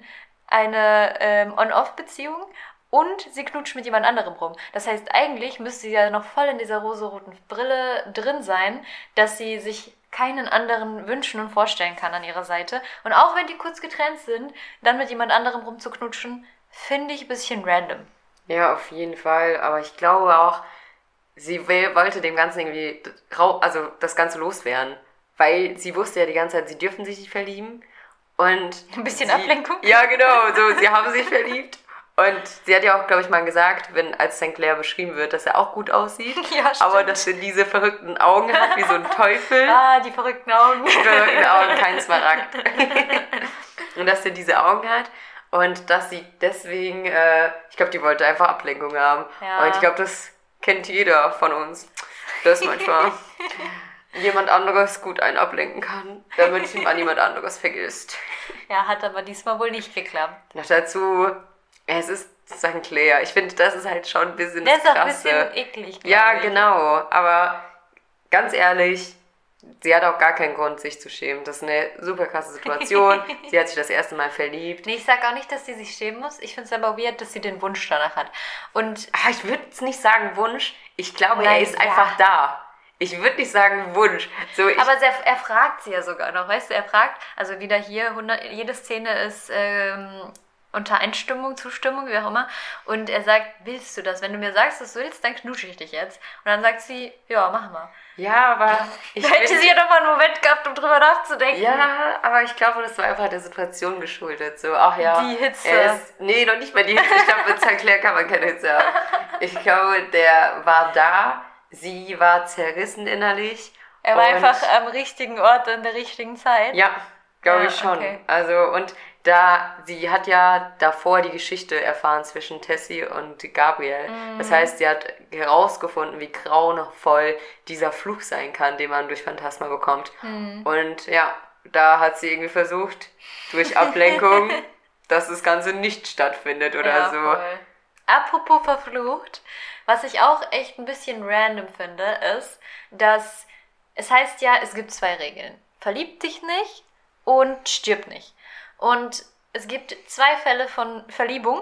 eine ähm, On-Off-Beziehung und sie knutscht mit jemand anderem rum. Das heißt, eigentlich müsste sie ja noch voll in dieser rosaroten Brille drin sein, dass sie sich keinen anderen wünschen und vorstellen kann an ihrer Seite. Und auch wenn die kurz getrennt sind, dann mit jemand anderem rumzuknutschen, finde ich ein bisschen random. Ja, auf jeden Fall. Aber ich glaube auch, sie will, wollte dem Ganzen irgendwie, also das Ganze loswerden. Weil sie wusste ja die ganze Zeit, sie dürfen sich nicht verlieben. Und Ein bisschen sie, Ablenkung. Ja, genau. So, sie haben sich verliebt. Und sie hat ja auch, glaube ich, mal gesagt, wenn als Sinclair beschrieben wird, dass er auch gut aussieht. Ja, stimmt. Aber dass er diese verrückten Augen hat, wie so ein Teufel. Ah, die verrückten Augen. Die verrückten Augen, kein Smaragd. Und dass er diese Augen hat. Und dass sie deswegen, äh, ich glaube, die wollte einfach Ablenkung haben. Ja. Und ich glaube, das kennt jeder von uns. Dass manchmal jemand anderes gut einen ablenken kann, damit man jemand anderes vergisst. Ja, hat aber diesmal wohl nicht geklappt. Noch dazu, es ist Sinclair. Ich finde, das ist halt schon ein bisschen Der das ist auch ein Krasse. bisschen eklig, glaub Ja, ich. genau. Aber ganz ehrlich, sie hat auch gar keinen Grund, sich zu schämen. Das ist eine super krasse Situation. Sie hat sich das erste Mal verliebt. Nee, ich sag auch nicht, dass sie sich schämen muss. Ich finde es aber weird, dass sie den Wunsch danach hat. Und Ah, ich würde es nicht sagen Wunsch. Ich glaube, Nein, er ist ja. einfach da. Ich würde nicht sagen Wunsch. So, ich, aber er, er fragt sie ja sogar noch, weißt du, er fragt, also wieder hier, hundert, jede Szene ist ähm, unter Einstimmung, Zustimmung, wie auch immer, und er sagt, willst du das? Wenn du mir sagst, dass du willst, dann knusche ich dich jetzt. Und dann sagt sie, ja, mach mal. ja, aber ich Da hätte bin- sie ja doch mal einen Moment gehabt, um drüber nachzudenken. Ja, aber ich glaube, das war einfach der Situation geschuldet. So, ach ja. Die Hitze. Er ist, nee, noch nicht mal die Hitze. Ich glaube, mit Sinclair kann man keine Hitze haben. Ich glaube, der war da. Sie war zerrissen innerlich. Er war Und- einfach am richtigen Ort in der richtigen Zeit. Ja, glaube Ja, ich schon. okay. Also, und da, sie hat ja davor die Geschichte erfahren zwischen Tessie und Gabriel. Mhm. Das heißt, sie hat herausgefunden, wie grauenvoll dieser Fluch sein kann, den man durch Phantasma bekommt. Mhm. Und ja, da hat sie irgendwie versucht, durch Ablenkung, dass das Ganze nicht stattfindet oder Ja, so. voll. Apropos verflucht, was ich auch echt ein bisschen random finde, ist, dass es heißt ja, es gibt zwei Regeln. Verlieb dich nicht und stirb nicht. Und es gibt zwei Fälle von Verliebung.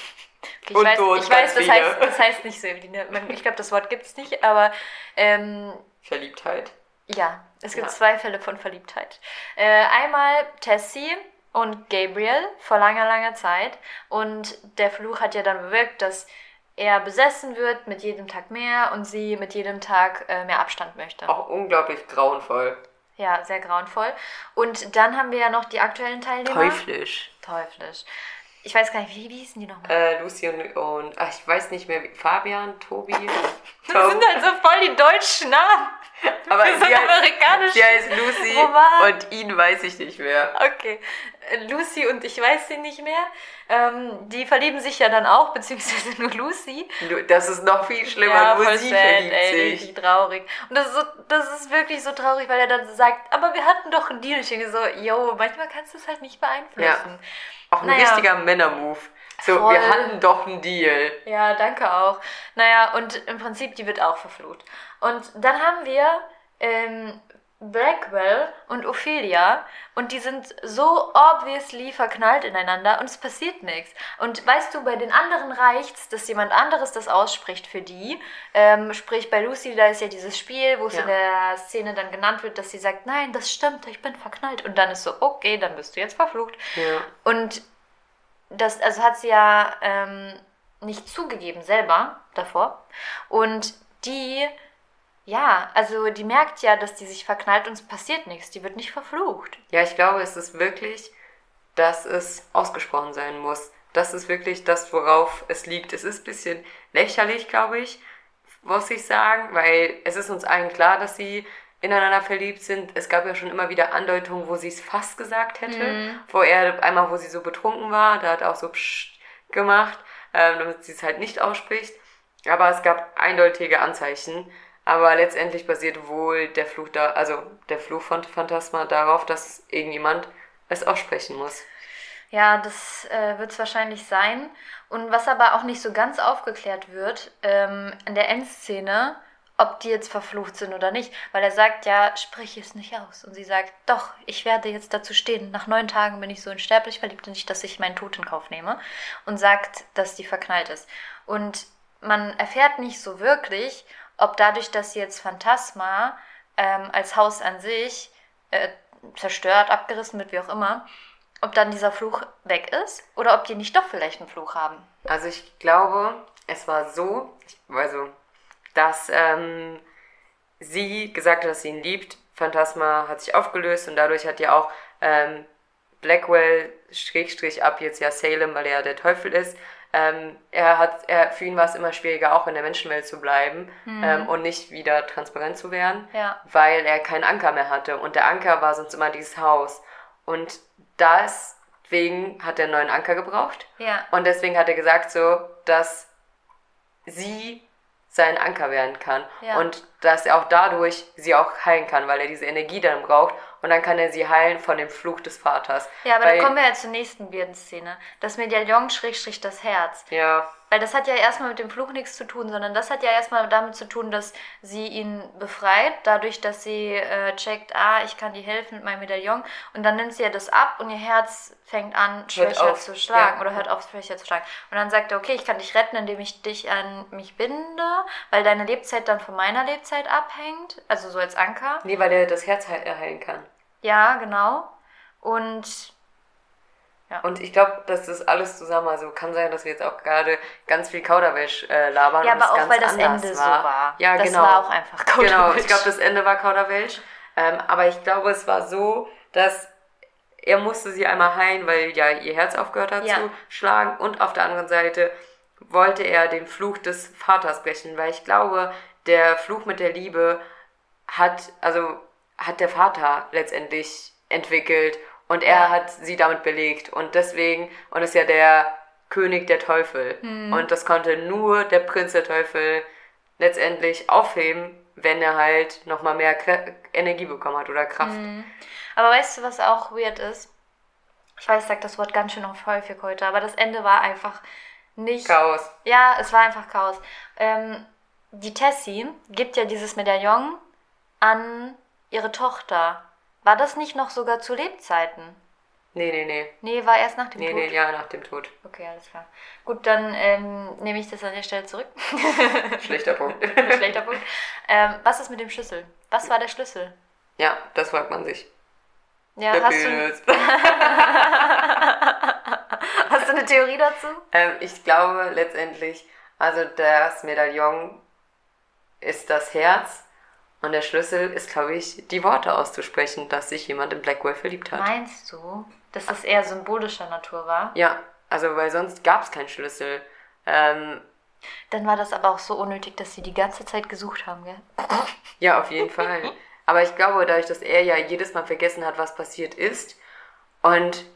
Ich Und weiß, Tod, ich weiß ganz das, viele. heißt, das heißt nicht so, Eveline. Man- Ich glaube, das Wort gibt es nicht, aber ähm, Verliebtheit. ja, es gibt Ja. zwei Fälle von Verliebtheit. Äh, einmal Tessie und Gabriel vor langer, langer Zeit. Und der Fluch hat ja dann bewirkt, dass er besessen wird mit jedem Tag mehr und sie mit jedem Tag äh, mehr Abstand möchte. Auch unglaublich grauenvoll. Ja, sehr grauenvoll. Und dann haben wir ja noch die aktuellen Teilnehmer. Teuflisch. Teuflisch. Ich weiß gar nicht, wie, wie hießen die nochmal? Äh, Lucy und, und ach, ich weiß nicht mehr, wie, Fabian, Tobi, Das sind halt so voll die deutschen Namen. aber Das sind sie heißt, amerikanische. sie heißt Lucy Roman. und ihn weiß ich nicht mehr. Okay, Äh, Lucy und ich weiß sie nicht mehr. Ähm, die verlieben sich ja dann auch, beziehungsweise nur Lucy. Du, das ist noch viel schlimmer, Ja, nur voll sie sad, verliebt ey, sich. richtig traurig. Und das ist, so, das ist wirklich so traurig, weil er dann so sagt, aber wir hatten doch einen Deal. Ich denke so, yo, manchmal kannst du es halt nicht beeinflussen. Auch ein Naja. richtiger Männermove. So, Voll. wir hatten doch einen Deal. Ja, danke auch. Naja, und im Prinzip, die wird auch verflucht. Und dann haben wir ähm, Blackwell und Ophelia und die sind so obviously verknallt ineinander und es passiert nichts. Und weißt du, bei den anderen reicht's, dass jemand anderes das ausspricht für die. Ähm, sprich, bei Lucy, da ist ja dieses Spiel, wo es Ja. in der Szene dann genannt wird, dass sie sagt, nein, das stimmt, ich bin verknallt. Und dann ist so, okay, dann bist du jetzt verflucht. Ja. Und das, also hat sie ja ähm, nicht zugegeben selber davor. Und die, ja, also die merkt ja, dass die sich verknallt und es passiert nichts. Die wird nicht verflucht. Ja, ich glaube, es ist wirklich, dass es ausgesprochen sein muss. Das ist wirklich das, worauf es liegt. Es ist ein bisschen lächerlich, glaube ich, muss ich sagen, weil es ist uns allen klar, dass sie ineinander verliebt sind. Es gab ja schon immer wieder Andeutungen, wo sie es fast gesagt hätte. Mhm. Wo er, einmal, wo sie so betrunken war, da hat er auch so psst gemacht, ähm, damit sie es halt nicht ausspricht. Aber es gab eindeutige Anzeichen. Aber letztendlich basiert wohl der Fluch da, also der Fluch von Phantasma darauf, dass irgendjemand es aussprechen muss. Ja, das äh, wird es wahrscheinlich sein. Und was aber auch nicht so ganz aufgeklärt wird, ähm, in der Endszene, ob die jetzt verflucht sind oder nicht. Weil er sagt ja, sprich es nicht aus. Und sie sagt, doch, ich werde jetzt dazu stehen. Nach neun Tagen bin ich so unsterblich verliebt, nicht, dass ich meinen Tod in Kauf nehme. Und sagt, dass die verknallt ist. Und man erfährt nicht so wirklich, ob dadurch, dass sie jetzt Phantasma ähm, als Haus an sich äh, zerstört, abgerissen wird, wie auch immer, ob dann dieser Fluch weg ist oder ob die nicht doch vielleicht einen Fluch haben. Also ich glaube, es war so, also, dass ähm, sie gesagt hat, dass sie ihn liebt. Phantasma hat sich aufgelöst und dadurch hat ja auch ähm, Blackwell, Schrägstrich ab jetzt ja Salem, weil er ja der Teufel ist, ähm, er hat, er, für ihn war es immer schwieriger, auch in der Menschenwelt zu bleiben ähm, und nicht wieder transparent zu werden, Ja. weil er keinen Anker mehr hatte. Und der Anker war sonst immer dieses Haus. Und deswegen hat er einen neuen Anker gebraucht. Ja. Und deswegen hat er gesagt so, dass sie sein Anker werden kann. Ja. Und dass er auch dadurch sie auch heilen kann, weil er diese Energie dann braucht. Und dann kann er sie heilen von dem Fluch des Vaters. Ja, aber weil, da kommen wir ja zur nächsten weirden Szene. Das Medaillon Schrägstrich das Herz. Ja, Weil das hat ja erstmal mit dem Fluch nichts zu tun, sondern das hat ja erstmal damit zu tun, dass sie ihn befreit, dadurch, dass sie äh, checkt, ah, ich kann dir helfen mit meinem Medaillon. Und dann nimmt sie ja das ab und ihr Herz fängt an, schwächer auf, zu schlagen ja. oder hört auf, schwächer zu schlagen. Und dann sagt er, okay, ich kann dich retten, indem ich dich an mich binde, weil deine Lebzeit dann von meiner Lebzeit abhängt, also so als Anker. nee, weil er das Herz heil- heilen kann. Ja, genau. Und Und ich glaube, das ist alles zusammen. Also kann sein, dass wir jetzt auch gerade ganz viel Kauderwelsch äh, labern. ja, und aber es auch ganz weil das anders Ende so war. Ja, das genau. war auch einfach Kauderwelsch. Genau, ich glaube, das Ende war Kauderwelsch. Ähm, aber ich glaube, es war so, dass er musste sie einmal heilen, weil ja ihr Herz aufgehört hat Ja. zu schlagen. Und auf der anderen Seite wollte er den Fluch des Vaters brechen, weil ich glaube, der Fluch mit der Liebe hat, also hat der Vater letztendlich entwickelt und er Ja. hat sie damit belegt und deswegen, und ist ja der König der Teufel Hm. und das konnte nur der Prinz der Teufel letztendlich aufheben, wenn er halt nochmal mehr Kr- Energie bekommen hat oder Kraft. Aber weißt du, was auch weird ist? Ich weiß, ich sag das Wort ganz schön oft häufig heute, aber das Ende war einfach nicht... Chaos. Ja, es war einfach Chaos. Ähm, die Tessie gibt ja dieses Medaillon an ihre Tochter. War das nicht noch sogar zu Lebzeiten? Nee, nee, nee. Nee, war erst nach dem Nee, Tod? nee, ja, nach dem Tod. Okay, alles klar. Gut, dann ähm, nehme ich das an der Stelle zurück. Schlechter Punkt. Schlechter Punkt. Ähm, was ist mit dem Schlüssel? Was war der Schlüssel? Ja, das fragt man sich. Ja, Der hast du, Penis. hast du eine Theorie dazu? ähm, ich glaube letztendlich, also das Medaillon ist das Herz und der Schlüssel ist, glaube ich, die Worte auszusprechen, dass sich jemand in Blackwell verliebt hat. Meinst du, dass das eher symbolischer Natur war? Ja, also weil sonst gab es keinen Schlüssel. Ähm, Dann war das aber auch so unnötig, dass sie die ganze Zeit gesucht haben, gell? ja, auf jeden Fall. Aber ich glaube, dadurch, dass er ja jedes Mal vergessen hat, was passiert ist und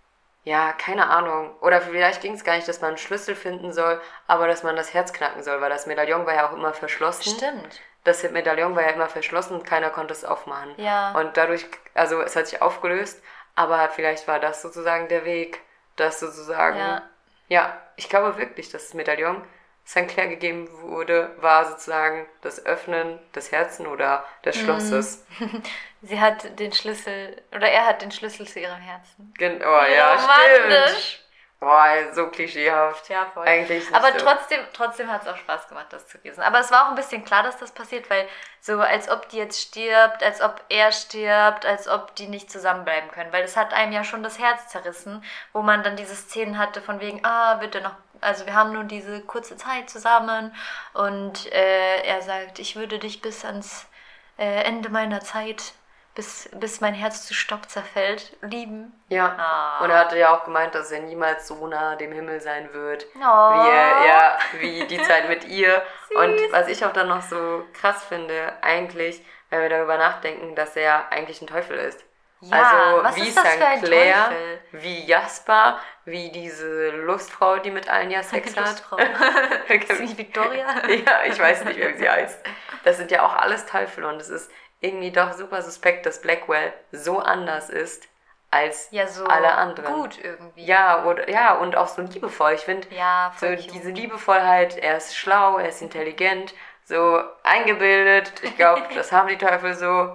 ja, keine Ahnung. Oder vielleicht ging es gar nicht, dass man einen Schlüssel finden soll, aber dass man das Herz knacken soll, weil das Medaillon war ja auch immer verschlossen. Stimmt. Das Medaillon war ja immer verschlossen und keiner konnte es aufmachen. Ja. Und dadurch, also es hat sich aufgelöst, aber vielleicht war das sozusagen der Weg, dass sozusagen, Ja. ja, ich glaube wirklich, dass das Medaillon Sinclair gegeben wurde, war sozusagen das Öffnen des Herzen oder des Schlosses. Sie hat den Schlüssel, oder er hat den Schlüssel zu ihrem Herzen. Gen- Oh ja, stimmt. Romantisch. Boah, so klischeehaft. Ja, voll. Eigentlich nicht Aber so. trotzdem, trotzdem hat es auch Spaß gemacht, das zu lesen. Aber es war auch ein bisschen klar, dass das passiert, weil so als ob die jetzt stirbt, als ob er stirbt, als ob die nicht zusammenbleiben können. Weil es hat einem ja schon das Herz zerrissen, wo man dann diese Szenen hatte von wegen, ah, wird er noch, also wir haben nur diese kurze Zeit zusammen und äh, er sagt, ich würde dich bis ans äh, Ende meiner Zeit, bis, bis mein Herz zu Stopp zerfällt, lieben. Ja, Ah. und er hatte ja auch gemeint, dass er niemals so nah dem Himmel sein wird, Oh. wie, er, ja, wie die Zeit mit ihr. Und was ich auch dann noch so krass finde, eigentlich, wenn wir darüber nachdenken, dass er eigentlich ein Teufel ist. Ja, also was wie ist das für ein Sinclair, Teufel? wie Jasper, wie diese Lustfrau, die mit allen ja Sex hat. Lustfrau. Ist sie nicht Victoria? Ja, ich weiß nicht mehr, wie sie heißt. Das sind ja auch alles Teufel und es ist irgendwie doch super suspekt, dass Blackwell so anders ist als Ja, so alle anderen. gut irgendwie. Ja, oder, ja, und auch so liebevoll. Ich finde, Ja, so voll diese cute. Liebevollheit, er ist schlau, er ist intelligent, so eingebildet. Ich glaube, das haben die Teufel so.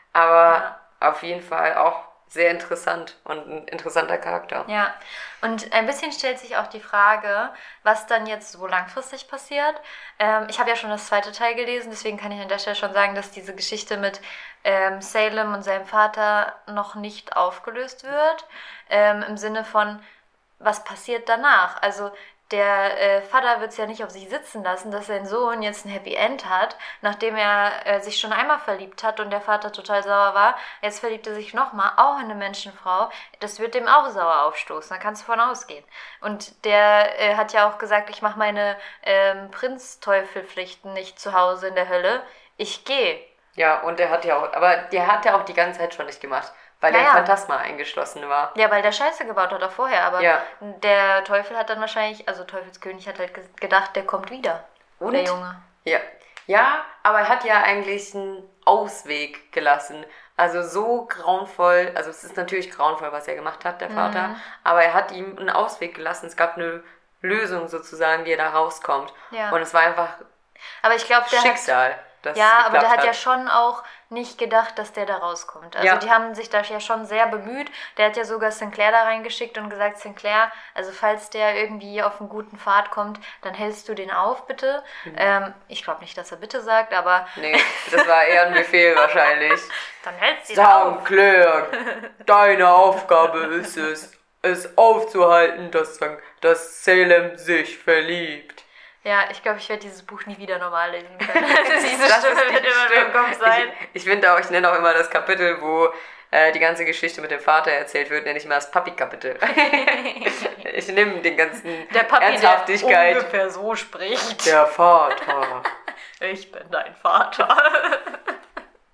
Aber auf jeden Fall auch sehr interessant und ein interessanter Charakter. Ja, und ein bisschen stellt sich auch die Frage, was dann jetzt so langfristig passiert. Ähm, ich habe ja schon das zweite Teil gelesen, deswegen kann ich an der Stelle schon sagen, dass diese Geschichte mit ähm, Salem und seinem Vater noch nicht aufgelöst wird. Ähm, Im Sinne von, was passiert danach? Also der äh, Vater wird es ja nicht auf sich sitzen lassen, dass sein Sohn jetzt ein Happy End hat, nachdem er äh, sich schon einmal verliebt hat und der Vater total sauer war. Jetzt verliebt er sich nochmal, auch in eine Menschenfrau. Das wird dem auch sauer aufstoßen, da kannst du von ausgehen. Und der äh, hat ja auch gesagt, ich mache meine ähm, Prinzteufelpflichten nicht zu Hause in der Hölle. Ich gehe. Ja, und der hat ja auch, aber der hat ja auch die ganze Zeit schon nicht gemacht, weil Ja, er ja. in Phantasma eingeschlossen war. Ja, weil der Scheiße gebaut hat auch vorher, aber Ja. der Teufel hat dann wahrscheinlich, also Teufelskönig hat halt ge- gedacht, der kommt wieder. Und? Der Junge. Ja. Ja, aber er hat ja eigentlich einen Ausweg gelassen. Also so grauenvoll, also es ist natürlich grauenvoll, was er gemacht hat, der Vater, Mhm. aber er hat ihm einen Ausweg gelassen. Es gab eine Lösung sozusagen, wie er da rauskommt. Ja. Und es war einfach Aber ich glaube, der hat Schicksal, dass Ja, es aber der geklappt hat ja schon auch nicht gedacht, dass der da rauskommt. Also Ja. die haben sich da ja schon sehr bemüht. Der hat ja sogar Sinclair da reingeschickt und gesagt, Sinclair, also falls der irgendwie auf einen guten Pfad kommt, dann hältst du den auf, bitte. Mhm. Ähm, ich glaube nicht, dass er bitte sagt, aber Nee, das war eher ein Befehl wahrscheinlich. dann hältst du ihn auf. Sinclair, deine Aufgabe ist es, es aufzuhalten, dass, dass Salem sich verliebt. Ja, ich glaube, ich werde dieses Buch nie wieder normal lesen können. Diese Das Stimme ist wird nicht immer schlimm. im Kopf sein. Ich, ich finde auch, ich nenne auch immer das Kapitel, wo äh, die ganze Geschichte mit dem Vater erzählt wird, nenne ich immer das Papi-Kapitel. Ich nehme den ganzen Der Papi, Ernsthaftigkeit. der ungefähr so spricht. Der Vater. Ich bin dein Vater.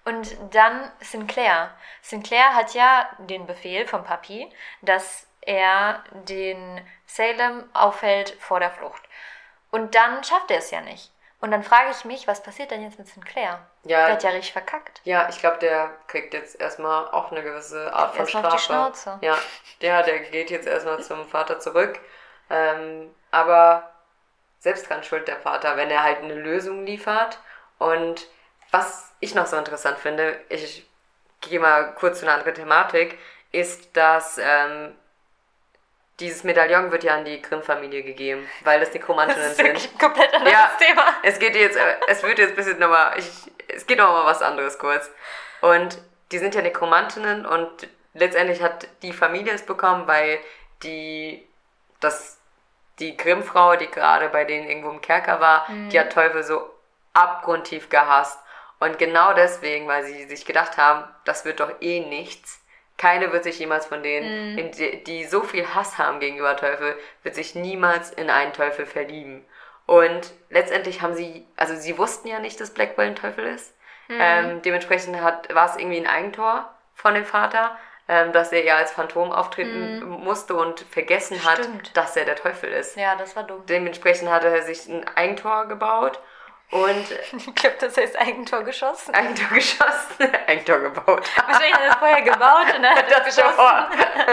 Und dann Sinclair. Sinclair hat ja den Befehl vom Papi, dass er den Salem aufhält vor der Flucht. Und dann schafft er es ja nicht. Und dann frage ich mich, was passiert denn jetzt mit Sinclair? Ja, der hat ja richtig verkackt. Ja, ich glaube, der kriegt jetzt erstmal auch eine gewisse Art von erstmal Strafe. Auf die Schnauze. Ja, der, der geht jetzt erstmal zum Vater zurück. Ähm, aber selbst dran schuld der Vater, wenn er halt eine Lösung liefert. Und was ich noch so interessant finde, ich gehe mal kurz zu einer anderen Thematik, ist, dass ähm, dieses Medaillon wird ja an die Grimm-Familie gegeben, weil das Nekromantinnen Das ist sind. wirklich ein komplett anderes Ja, Thema. Es geht jetzt, es wird jetzt ein bisschen nochmal, ich, es geht nochmal was anderes kurz. Und die sind ja Nekromantinnen und letztendlich hat die Familie es bekommen, weil die, das, die Grimm-Frau, die gerade bei denen irgendwo im Kerker war, mhm. die hat Teufel so abgrundtief gehasst. Und genau deswegen, weil sie sich gedacht haben, das wird doch eh nichts. Keine wird sich jemals von denen, mm. die, die so viel Hass haben gegenüber Teufel, wird sich niemals in einen Teufel verlieben. Und letztendlich haben sie, also sie wussten ja nicht, dass Blackwell ein Teufel ist. Mm. Ähm, dementsprechend hat, war es irgendwie ein Eigentor von dem Vater, ähm, dass er ja als Phantom auftreten mm. musste und vergessen Stimmt. hat, dass er der Teufel ist. Ja, das war dumm. Dementsprechend hat er sich ein Eigentor gebaut. Und ich glaube, das heißt Eigentor geschossen. Eigentor geschossen, Eigentor gebaut. Wahrscheinlich hat er es vorher gebaut und dann hat er es geschossen.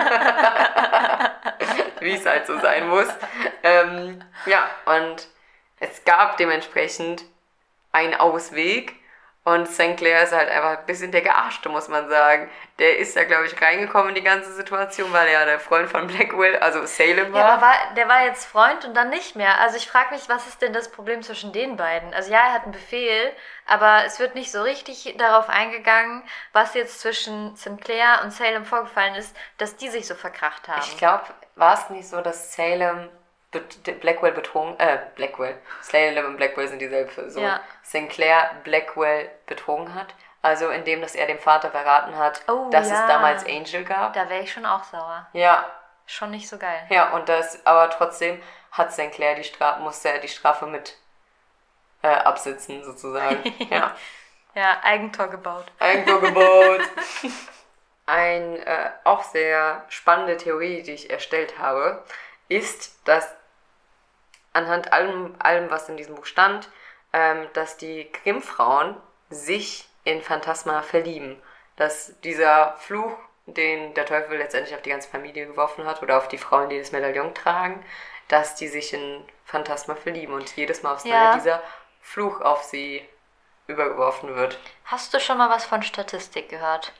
Wie es halt so sein muss. Ähm, ja, und es gab dementsprechend einen Ausweg. Und Sinclair ist halt einfach ein bisschen der Gearschte, muss man sagen. Der ist ja, glaube ich, reingekommen in die ganze Situation, weil er ja der Freund von Blackwell, also Salem war. Ja, aber war, der war jetzt Freund und dann nicht mehr. Also ich frage mich, was ist denn das Problem zwischen den beiden? Also ja, er hat einen Befehl, aber es wird nicht so richtig darauf eingegangen, was jetzt zwischen Sinclair und Salem vorgefallen ist, dass die sich so verkracht haben. Ich glaube, war es nicht so, dass Salem Blackwell betrogen, äh, Blackwell, Salem und Blackwell sind dieselbe Person. Ja. Sinclair Blackwell betrogen hat, also indem, dass er dem Vater verraten hat, oh, dass ja. es damals Angel gab. Da wäre ich schon auch sauer. Ja. Schon nicht so geil. Ja, und das, aber trotzdem hat Sinclair die Strafe, musste er die Strafe mit äh, absitzen, sozusagen. Ja. Ja, Eigentor gebaut. Eigentor gebaut. Eine äh, auch sehr spannende Theorie, die ich erstellt habe, ist, dass anhand allem, allem, was in diesem Buch stand, ähm, dass die Grimm-Frauen sich in Phantasma verlieben. Dass dieser Fluch, den der Teufel letztendlich auf die ganze Familie geworfen hat, oder auf die Frauen, die das Medaillon tragen, dass die sich in Phantasma verlieben und jedes Mal aufs Neue ja. dieser Fluch auf sie übergeworfen wird. Hast du schon mal was von Statistik gehört?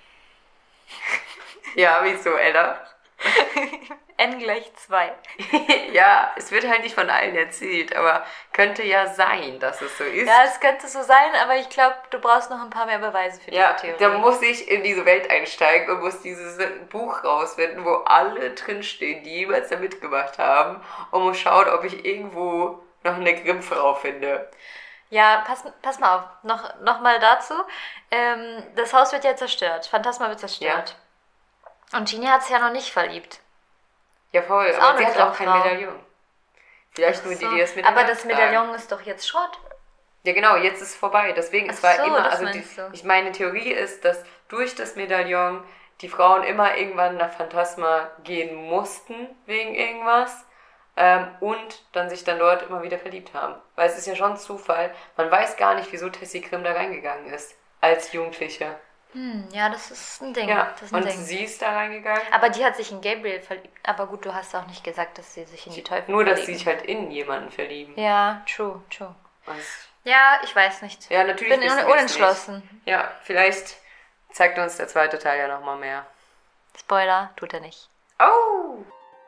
Ja, wieso, Ella? N gleich zwei. Ja, es wird halt nicht von allen erzählt, aber könnte ja sein, dass es so ist. Ja, es könnte so sein, aber ich glaube, du brauchst noch ein paar mehr Beweise für ja, diese Theorie. Ja, da muss ich in diese Welt einsteigen und muss dieses Buch rausfinden, wo alle drinstehen, die jemals da mitgemacht haben, und muss schauen, ob ich irgendwo noch eine Grimm-Frau finde. Ja, pass, pass mal auf, noch, noch mal dazu. Ähm, das Haus wird ja zerstört, Phantasma wird zerstört. Ja. Und Genie hat sich ja noch nicht verliebt. Ja, voll, ist aber sie hat auch kein Medaillon. Vielleicht nur so. die, die das Medaillon Aber das Medaillon tragen. Ist doch jetzt Schrott. Ja, genau, jetzt ist es vorbei. Deswegen, Ach es war so, immer, das also die, du. ich meine Theorie ist, dass durch das Medaillon die Frauen immer irgendwann nach Phantasma gehen mussten, wegen irgendwas, ähm, und dann sich dann dort immer wieder verliebt haben. Weil es ist ja schon Zufall. Man weiß gar nicht, wieso Tessie Grimm da reingegangen ist, als Jugendliche. Hm, ja, das ist ein Ding. Ja, das ist ein und Ding. sie ist da reingegangen. Aber die hat sich in Gabriel verliebt. Aber gut, du hast auch nicht gesagt, dass sie sich in die Teufel Nur, verlieben. dass sie sich halt in jemanden verlieben. Ja, true, true. Was? Ja, ich weiß nicht. Ja, natürlich. Bin unentschlossen. Ja, vielleicht zeigt uns der zweite Teil ja nochmal mehr. Spoiler, tut er nicht. Oh!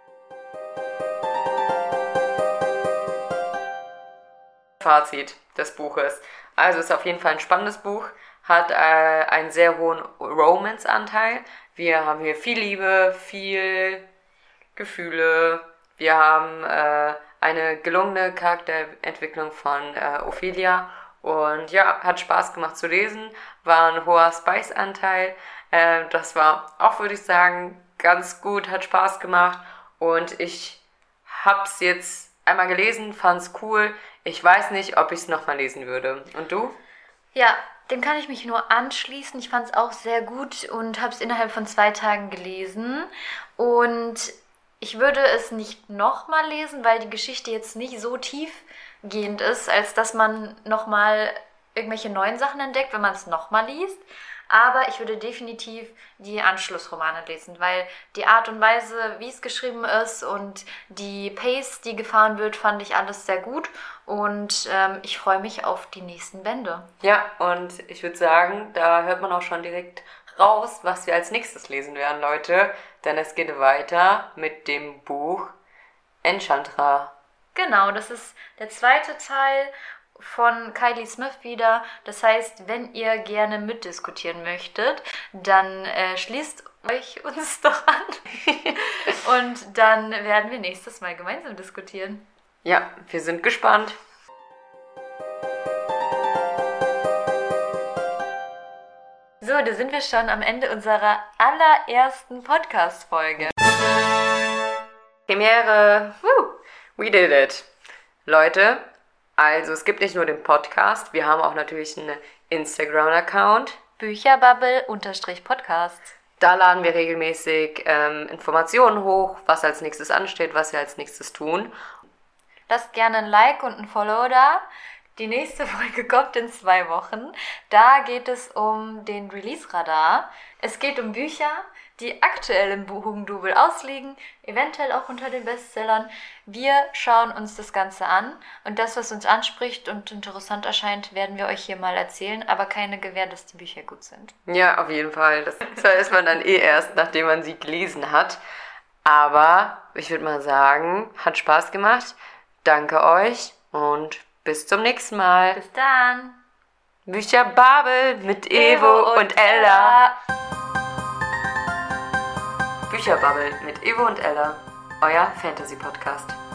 Fazit des Buches. Also es ist auf jeden Fall ein spannendes Buch, hat äh, einen sehr hohen Romance-Anteil. Wir haben hier viel Liebe, viel Gefühle. Wir haben äh, eine gelungene Charakterentwicklung von äh, Ophelia. Und ja, hat Spaß gemacht zu lesen, war ein hoher Spice-Anteil. Äh, das war auch, würde ich sagen, ganz gut, hat Spaß gemacht. Und ich hab's jetzt einmal gelesen, fand's cool. Ich weiß nicht, ob ich es nochmal lesen würde. Und du? Ja, Dem kann ich mich nur anschließen. Ich fand es auch sehr gut und habe es innerhalb von zwei Tagen gelesen. Und ich würde es nicht nochmal lesen, weil die Geschichte jetzt nicht so tiefgehend ist, als dass man nochmal irgendwelche neuen Sachen entdeckt, wenn man es nochmal liest. Aber ich würde definitiv die Anschlussromane lesen, weil die Art und Weise, wie es geschrieben ist und die Pace, die gefahren wird, fand ich alles sehr gut. Und ähm, ich freue mich auf die nächsten Bände. Ja, und ich würde sagen, da hört man auch schon direkt raus, was wir als nächstes lesen werden, Leute. Denn es geht weiter mit dem Buch Enchantra. Genau, das ist der zweite Teil von Kylie Smith wieder. Das heißt, wenn ihr gerne mitdiskutieren möchtet, dann äh, schließt euch uns doch an. Und dann werden wir nächstes Mal gemeinsam diskutieren. Ja, wir sind gespannt. So, da sind wir schon am Ende unserer allerersten Podcast-Folge. Premiere. Woo, we did it. Leute, also es gibt nicht nur den Podcast, wir haben auch natürlich einen Instagram-Account. Bücherbubble-Podcast. Da laden wir regelmäßig ähm, Informationen hoch, was als nächstes ansteht, was wir als nächstes tun. Lasst gerne ein Like und ein Follow da. Die nächste Folge kommt in zwei Wochen. Da geht es um den Release-Radar. Es geht um Bücher, die aktuell im Hugendubel ausliegen, eventuell auch unter den Bestsellern. Wir schauen uns das Ganze an und das, was uns anspricht und interessant erscheint, werden wir euch hier mal erzählen, aber keine Gewähr, dass die Bücher gut sind. Ja, auf jeden Fall. Das weiß man dann eh erst, nachdem man sie gelesen hat. Aber ich würde mal sagen, hat Spaß gemacht. Danke euch und bis zum nächsten Mal. Bis dann. Bücherbubble mit Evo und Ella. Bücherbubble mit Evo und Ella, euer Fantasy-Podcast.